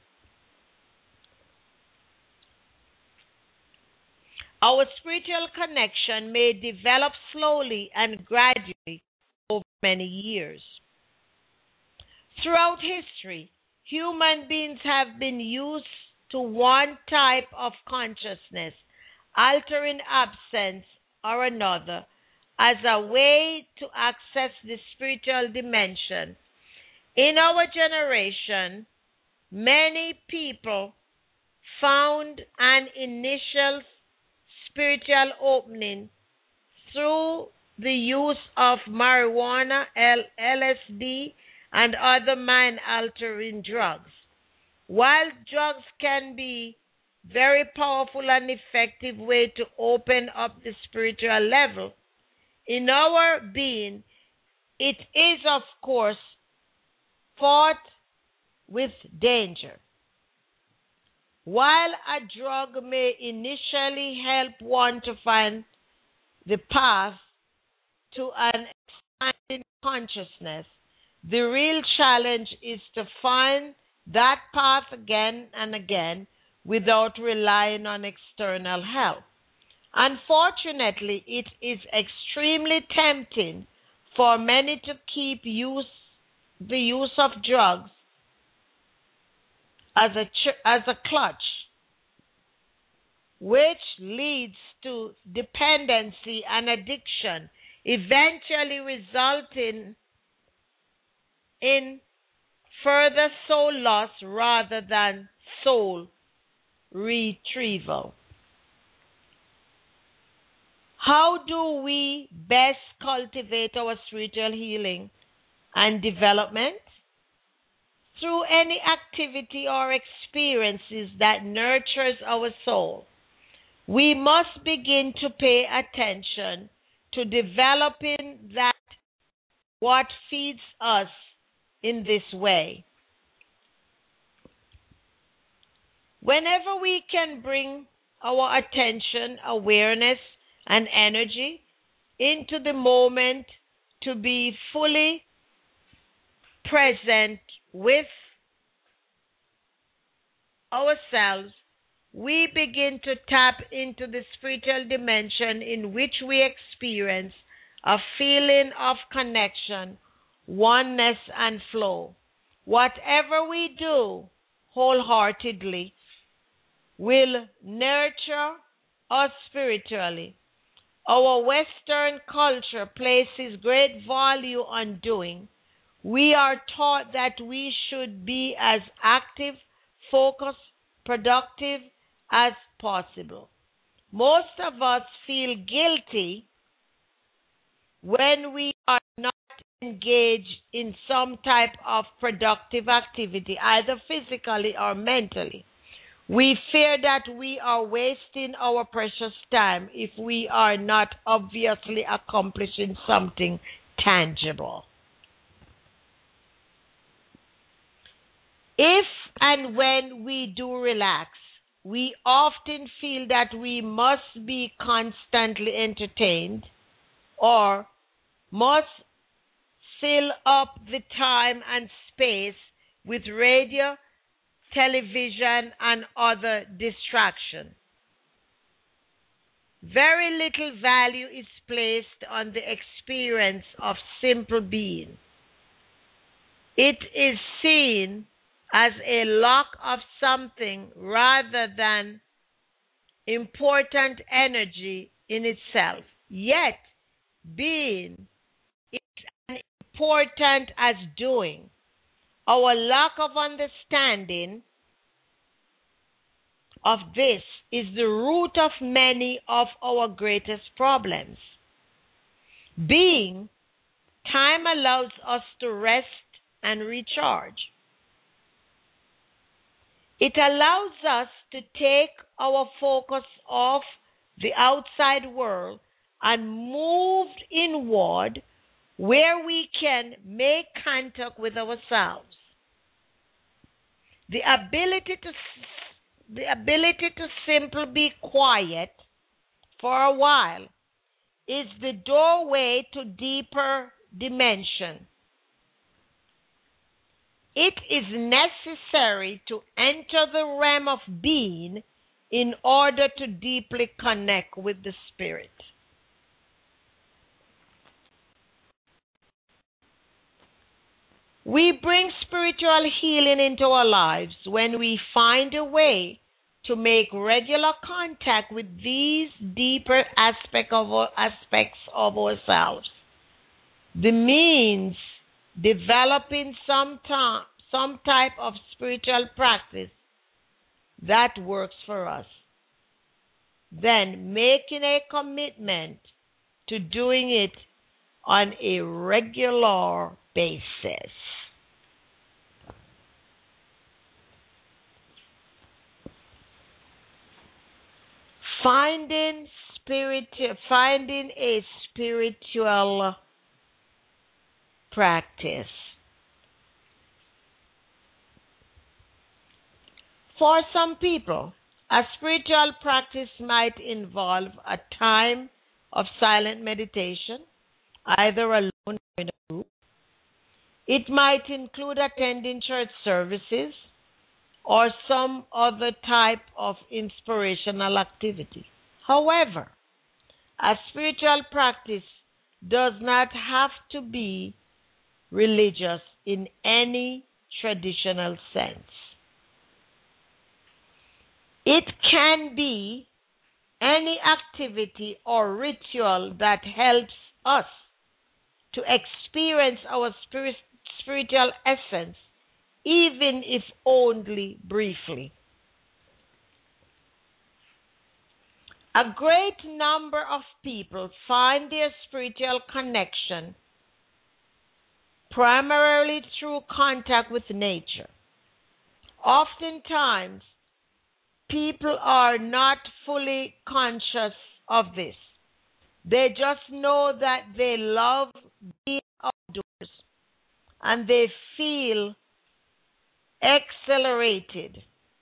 Our spiritual connection may develop slowly and gradually over many years. Throughout history, human beings have been used to one type of consciousness, altering absence or another, as a way to access the spiritual dimension. In our generation, many people found an initial spiritual opening through the use of marijuana, LSD, and other mind-altering drugs. While drugs can be very powerful and effective way to open up the spiritual level in our being, it is, of course, fraught with danger. While a drug may initially help one to find the path to an expanding consciousness, the real challenge is to find that path again and again without relying on external help. Unfortunately, it is extremely tempting for many to keep the use of drugs as a clutch, which leads to dependency and addiction, eventually resulting in further soul loss rather than soul retrieval. How do we best cultivate our spiritual healing and development? Through any activity or experiences that nurtures our soul. We must begin to pay attention to developing that what feeds us in this way. Whenever we can bring our attention, awareness, and energy into the moment to be fully present with ourselves, we begin to tap into the spiritual dimension in which we experience a feeling of connection, oneness, and flow. Whatever we do wholeheartedly will nurture us spiritually. Our Western culture places great value on doing. We are taught that we should be as active, focused, productive as possible. Most of us feel guilty when we are not engaged in some type of productive activity, either physically or mentally. We fear that we are wasting our precious time if we are not obviously accomplishing something tangible. If and when we do relax we often feel that we must be constantly entertained or must fill up the time and space with radio, television, and other distractions. Very little value is placed on the experience of simple being. It is seen as a lack of something rather than important energy in itself. Yet, being is as important as doing. Our lack of understanding of this is the root of many of our greatest problems. Being, time allows us to rest and recharge. It allows us to take our focus off the outside world and move inward where we can make contact with ourselves. The ability to simply be quiet for a while is the doorway to deeper dimension. It is necessary to enter the realm of being in order to deeply connect with the Spirit. We bring spiritual healing into our lives when we find a way to make regular contact with these deeper aspects of ourselves. The means developing some type of spiritual practice that works for us. Then making a commitment to doing it on a regular basis. Finding a spiritual practice. For some people, a spiritual practice might involve a time of silent meditation, either alone or in a group. It might include attending church services or some other type of inspirational activity. However, a spiritual practice does not have to be religious in any traditional sense. It can be any activity or ritual that helps us to experience our spiritual essence, even if only briefly. A great number of people find their spiritual connection primarily through contact with nature. Oftentimes, people are not fully conscious of this. They just know that they love being outdoors and they feel exhilarated,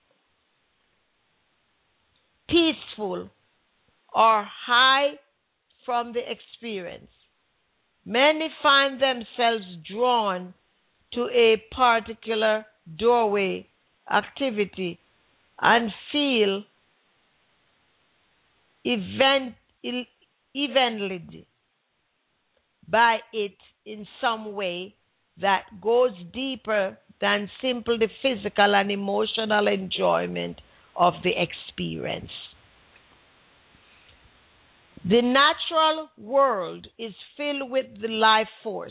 peaceful, or high from the experience. Many find themselves drawn to a particular doorway activity and feel evenly by it in some way that goes deeper than simply the physical and emotional enjoyment of the experience. The natural world is filled with the life force.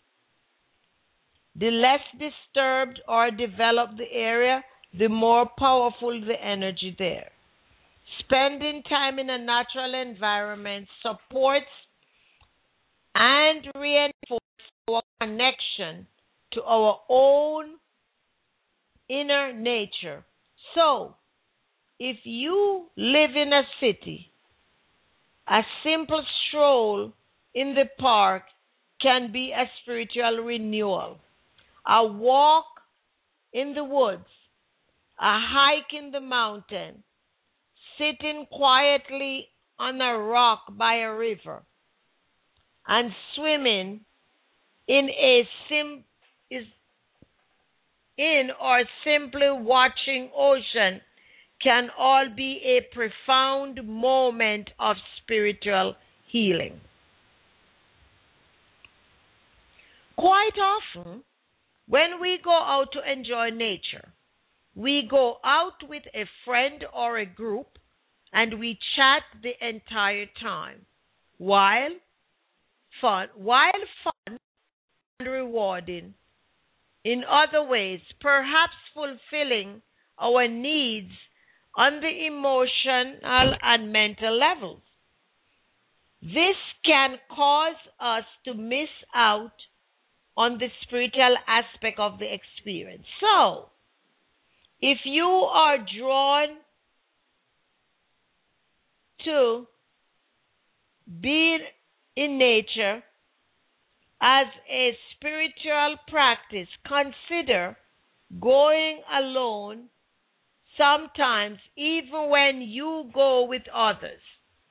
The less disturbed or developed the area, the more powerful the energy there. Spending time in a natural environment supports and reinforces our connection to our own inner nature. So, if you live in a city, a simple stroll in the park can be a spiritual renewal. A walk in the woods, a hike in the mountain, sitting quietly on a rock by a river and swimming in a is in or simply watching ocean can all be a profound moment of spiritual healing. Quite often, when we go out to enjoy nature, we go out with a friend or a group and we chat the entire time. While fun and rewarding, in other ways, perhaps fulfilling our needs on the emotional and mental levels. This can cause us to miss out on the spiritual aspect of the experience. So, if you are drawn to being in nature as a spiritual practice, consider going alone sometimes, even when you go with others.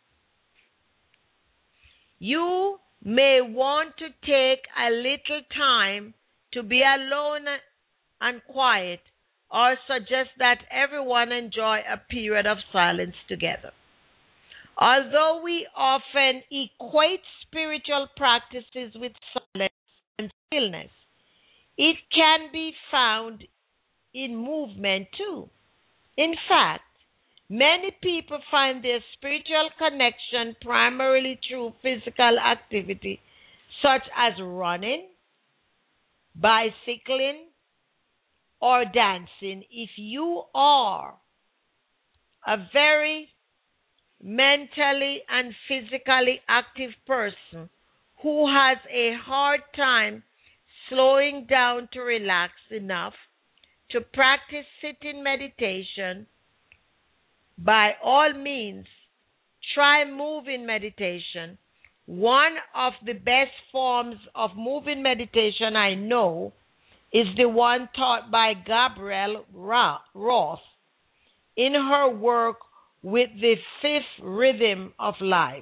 You may want to take a little time to be alone and quiet, or suggest that everyone enjoy a period of silence together. Although we often equate spiritual practices with silence and stillness, it can be found in movement too. In fact, many people find their spiritual connection primarily through physical activity such as running, bicycling, or dancing. If you are a very mentally and physically active person who has a hard time slowing down to relax enough to practice sitting meditation, by all means, try moving meditation. One of the best forms of moving meditation I know is the one taught by Gabrielle Roth in her work with the fifth rhythm of life.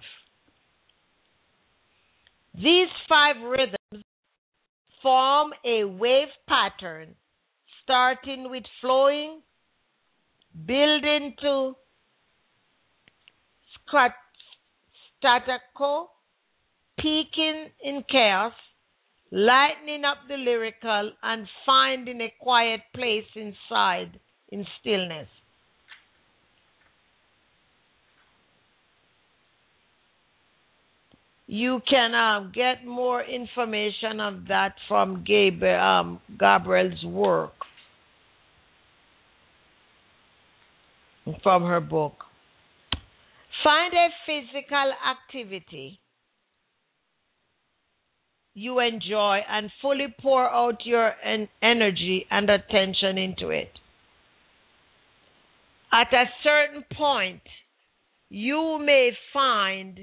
These 5 rhythms form a wave pattern, starting with flowing, building to staccato, peaking in chaos, lightening up the lyrical, and finding a quiet place inside in stillness. You can get more information of that from Gabrielle's work, from her book. Find a physical activity you enjoy and fully pour out your energy and attention into it. At a certain point, you may find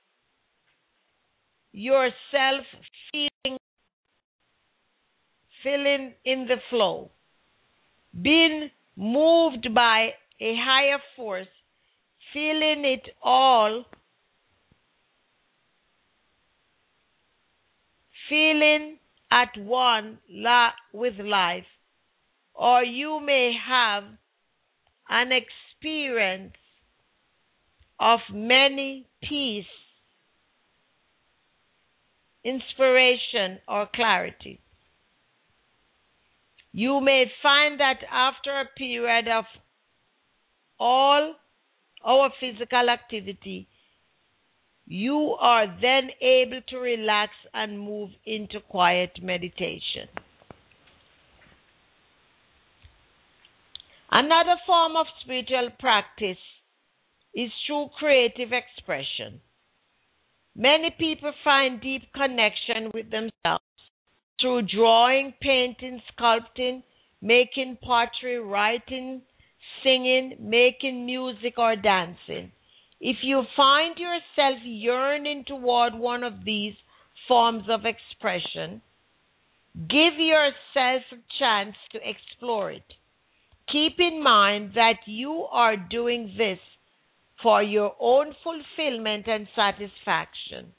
yourself feeling in the flow, being moved by a higher force, feeling it all, feeling at one with life, or you may have an experience of many peace, inspiration, or clarity. You may find that after a period of all our physical activity, you are then able to relax and move into quiet meditation. Another form of spiritual practice is through creative expression. Many people find deep connection with themselves through drawing, painting, sculpting, making pottery, writing, singing, making music, or dancing. If you find yourself yearning toward one of these forms of expression, give yourself a chance to explore it. Keep in mind that you are doing this for your own fulfillment and satisfaction.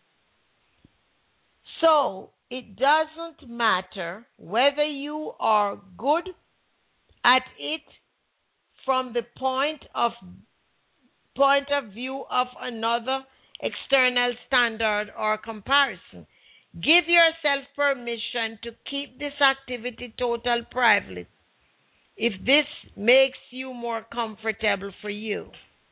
So, it doesn't matter whether you are good at it from the point of view of another external standard or comparison. Give yourself permission to keep this activity total private if this makes you more comfortable for you.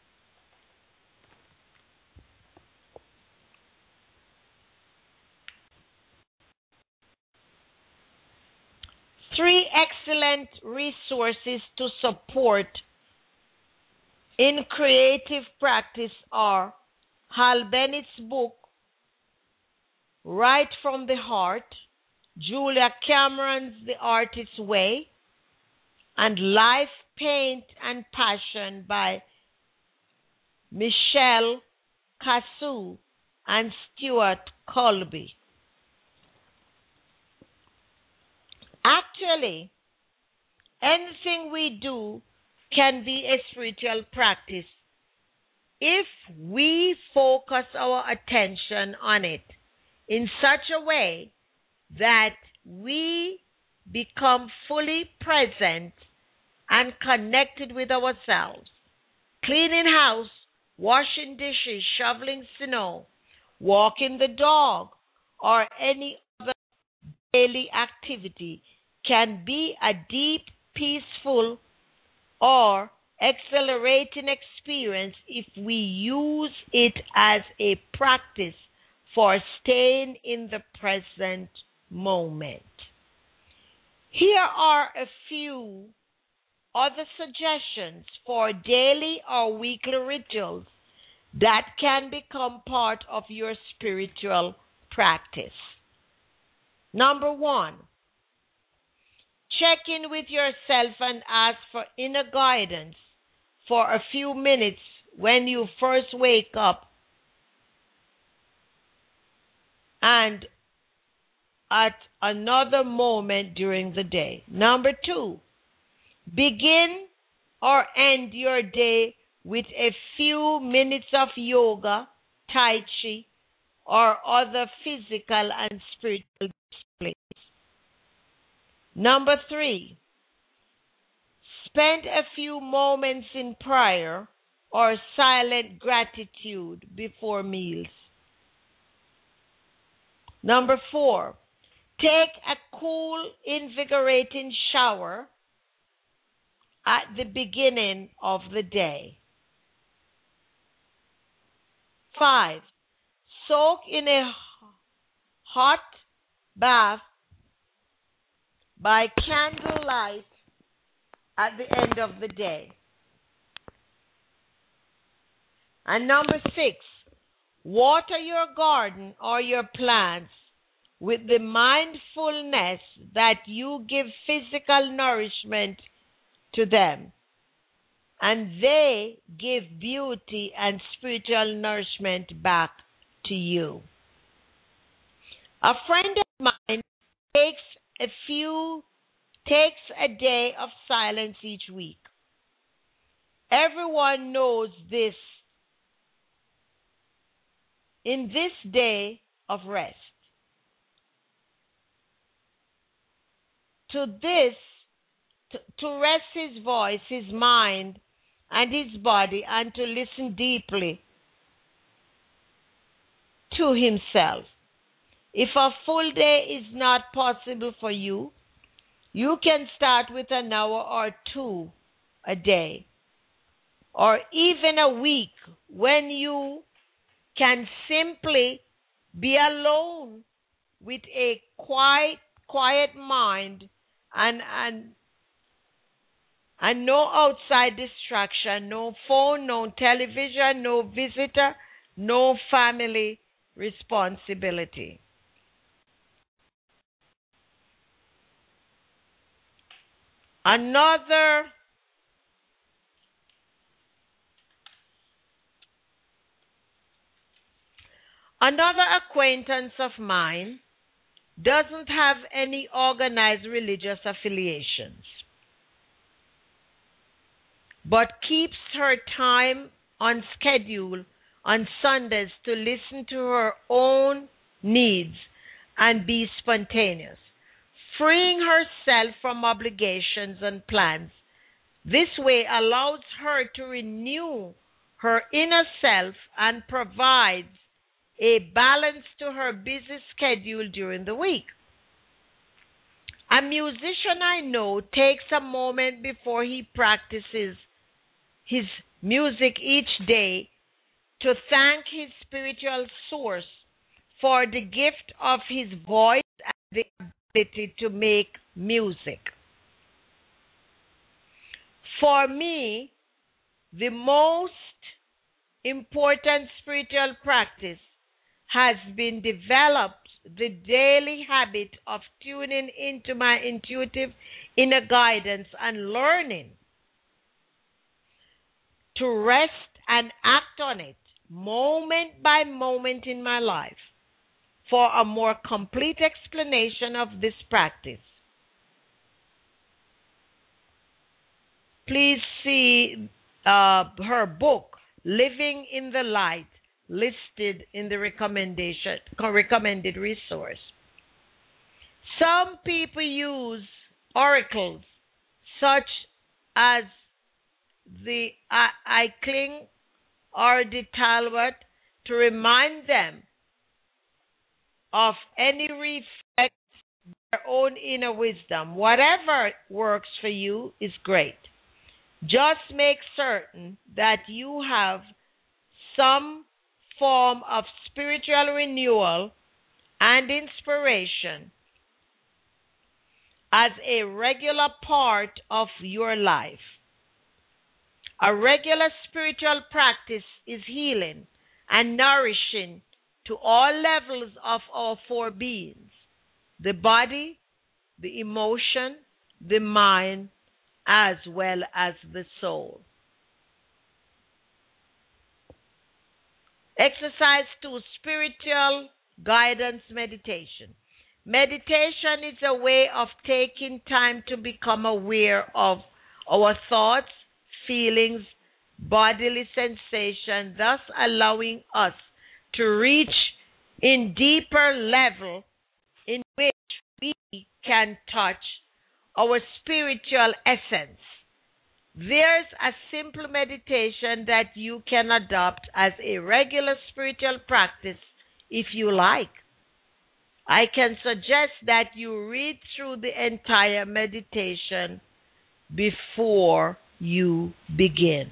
Three excellent resources to support in creative practice are Hal Bennett's book, Right from the Heart, Julia Cameron's The Artist's Way, and Life, Paint, and Passion by Michelle Cassou and Stuart Colby. Actually, anything we do can be a spiritual practice if we focus our attention on it in such a way that we become fully present and connected with ourselves. Cleaning house, washing dishes, shoveling snow, walking the dog, or any other daily activity can be a deep, peaceful, or exhilarating experience if we use it as a practice for staying in the present moment. Here are a few other suggestions for daily or weekly rituals that can become part of your spiritual practice. Number 1, check in with yourself and ask for inner guidance for a few minutes when you first wake up and at another moment during the day. Number 2, begin or end your day with a few minutes of yoga, tai chi, or other physical and spiritual disciplines. Number 3, spend a few moments in prayer or silent gratitude before meals. Number 4, take a cool, invigorating shower at the beginning of the day. 5, soak in a hot bath by candlelight at the end of the day. And number 6, water your garden or your plants with the mindfulness that you give physical nourishment to them, and they give beauty and spiritual nourishment back to you. A friend of mine takes a day of silence each week. Everyone knows this. In this day of rest, to rest his voice, his mind, and his body, and to listen deeply to himself. If a full day is not possible for you, you can start with an hour or 2 a day, or even a week, when you can simply be alone with a quiet mind and no outside distraction, no phone, no television, no visitor, no family responsibility. Another acquaintance of mine doesn't have any organized religious affiliations, but keeps her time on schedule on Sundays to listen to her own needs and be spontaneous, freeing herself from obligations and plans. This way allows her to renew her inner self and provides a balance to her busy schedule during the week. A musician I know takes a moment before he practices his music each day to thank his spiritual source for the gift of his voice and the ability to make music. For me, the most important spiritual practice has been developed the daily habit of tuning into my intuitive inner guidance and learning to rest and act on it moment by moment in my life. For a more complete explanation of this practice, please see her book, Living in the Light, listed in the recommended resource. Some people use oracles such as the Eichling or the Talmud to remind them of any reflect their own inner wisdom. Whatever works for you is great. Just make certain that you have some form of spiritual renewal and inspiration as a regular part of your life. A regular spiritual practice is healing and nourishing to all levels of our four beings: the body, the emotion, the mind, as well as the soul. Exercise 2, spiritual guidance meditation. Meditation is a way of taking time to become aware of our thoughts, feelings, bodily sensation, thus allowing us to reach in deeper level in which we can touch our spiritual essence. There's a simple meditation that you can adopt as a regular spiritual practice if you like. I can suggest that you read through the entire meditation before you begin.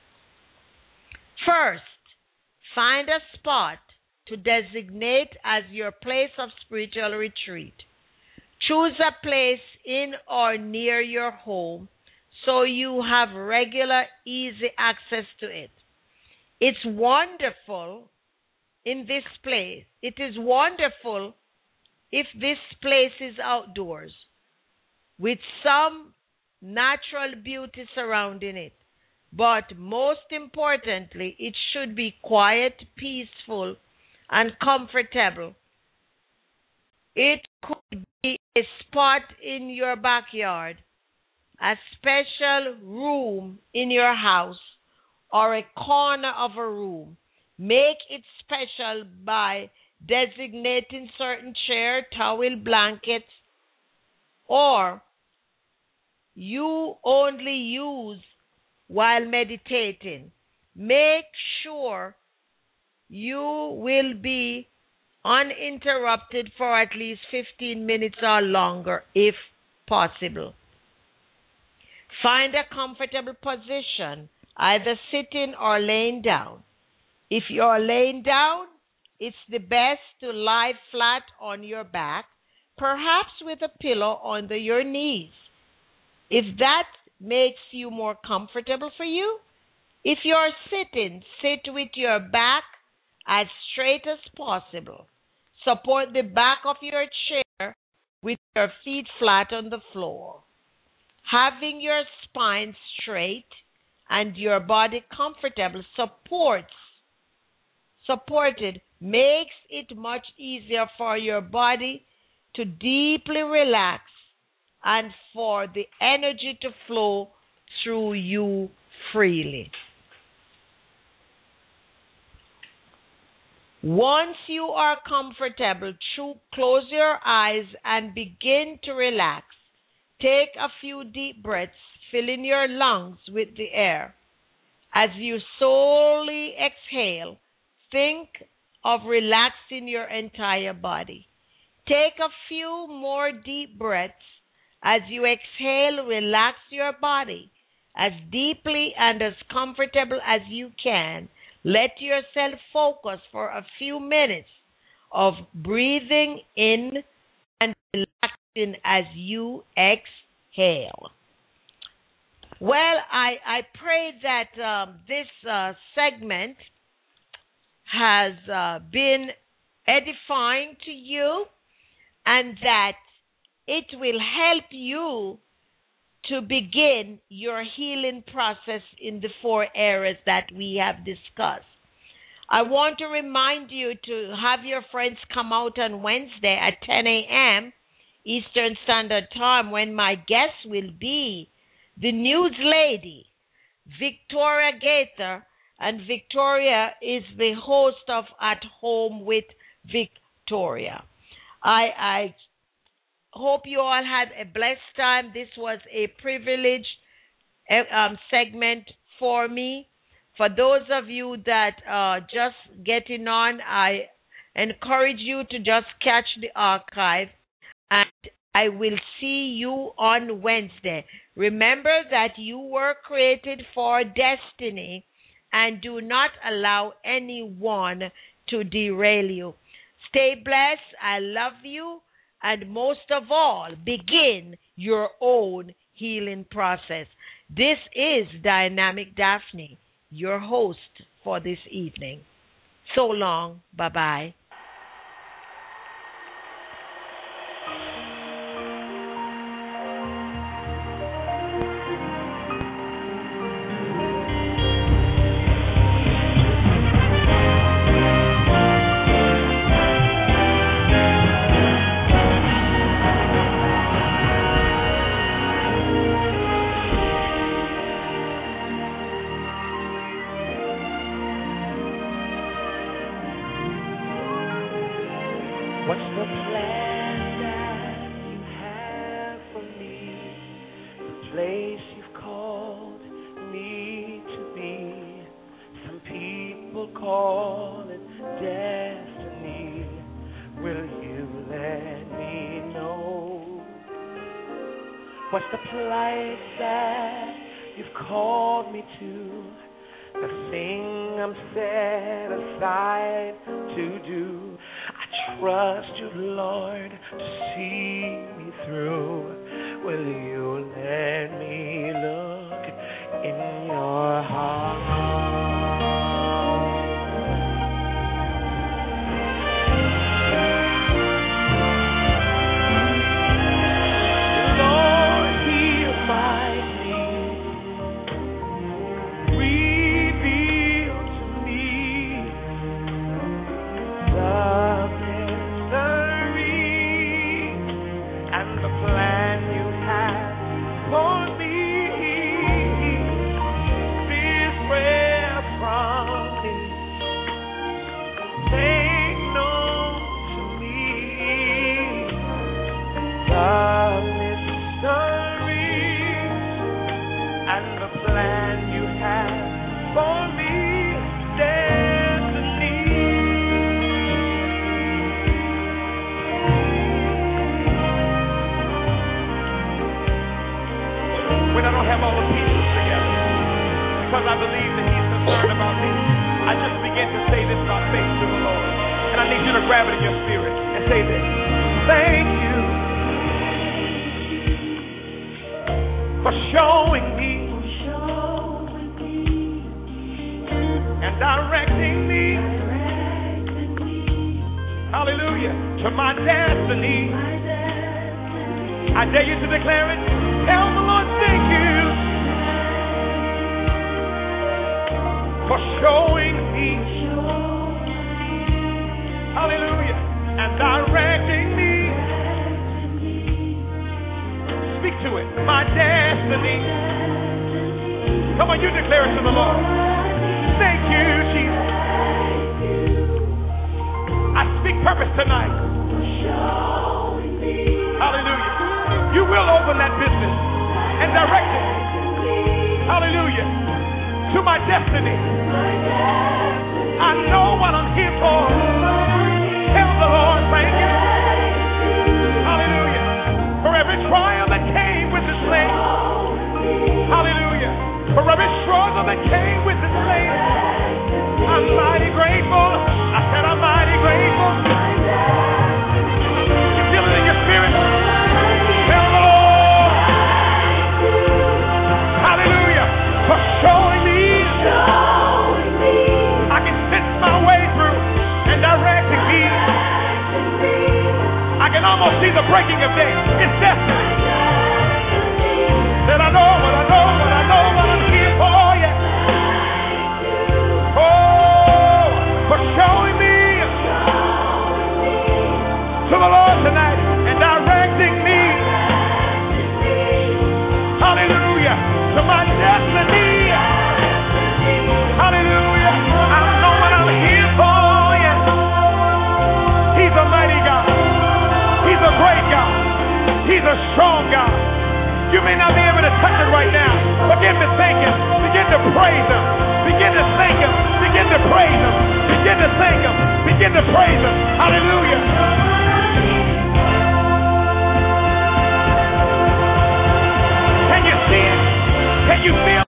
First, find a spot to designate as your place of spiritual retreat. Choose a place in or near your home so you have regular, easy access to it. It's wonderful in this place. It is wonderful if this place is outdoors with some natural beauty surrounding it. But most importantly, it should be quiet, peaceful, and comfortable. It could be a spot in your backyard, a special room in your house, or a corner of a room. Make it special by designating certain chair, towel, blankets, or you only use while meditating. Make sure you will be uninterrupted for at least 15 minutes or longer if possible. Find a comfortable position, either sitting or laying down. If you're laying down, it's the best to lie flat on your back, perhaps with a pillow under your knees. If that makes you more comfortable for you, if you're sitting, sit with your back as straight as possible. Support the back of your chair with your feet flat on the floor. Having your spine straight and your body comfortable supported makes it much easier for your body to deeply relax and for the energy to flow through you freely. Once you are comfortable, close your eyes and begin to relax. Take a few deep breaths, filling your lungs with the air. As you slowly exhale, think of relaxing your entire body. Take a few more deep breaths. As you exhale, relax your body as deeply and as comfortable as you can. Let yourself focus for a few minutes of breathing in and relaxing as you exhale. Well, I pray that this segment has been edifying to you and that it will help you to begin your healing process in the 4 areas that we have discussed. I want to remind you to have your friends come out on Wednesday at 10 a.m. Eastern Standard Time when my guest will be the news lady, Victoria Gaither, and Victoria is the host of At Home with Victoria. I hope you all had a blessed time. This was a privileged segment for me. For those of you that are just getting on, I encourage you to just catch the archive, and I will see you on Wednesday. Remember that you were created for destiny, and do not allow anyone to derail you. Stay blessed. I love you. And most of all, begin your own healing process. This is Dynamic Daphne, your host for this evening. So long. Bye-bye. What's the plan that you have for me? The place you've called me to be. Some people call it destiny. Will you let me know? What's the place that you've called me to? The thing I'm set aside to do. I trust you, Lord, to see me through. Will you let me look in your heart? Lord, heal my needs. Reveal to me the mystery and the plan you have for me. This prayer from me, make known to me the mystery and the plan you have for me. When I don't have all the pieces together, because I believe that He's concerned about me, I just begin to say this by faith to the Lord. And I need you to grab it in your spirit and say this. Thank you for showing me and directing me, hallelujah, to my destiny. I dare you to declare it. Tell the Lord, thank you for showing me, hallelujah, and directing me. Speak to it, my destiny. Come on, you declare it to the Lord. Thank you, Jesus. what I'm here for. Tell the Lord, thank you. Hallelujah. For every trial that came with His name. Hallelujah. For every struggle that came with His name. I'm mighty grateful. I said I'm mighty grateful. You feel it in your spirit? Tell the Lord. Hallelujah. For showing me. I can sense my way through and directing me. I can almost see the breaking of day. It's definite. That I know what I know, what I know, what I'm here for, yeah. Oh, for showing me to the Lord tonight and directing me. Hallelujah. To my destiny. Hallelujah. I know what I'm here for, yeah. He's a mighty God. He's a great God. He's a strong God. You may not be able to touch it right now. Begin to thank Him. Begin to praise Him. Begin to thank Him. Begin to praise Him. Begin to thank Him. Begin to praise Him. Hallelujah.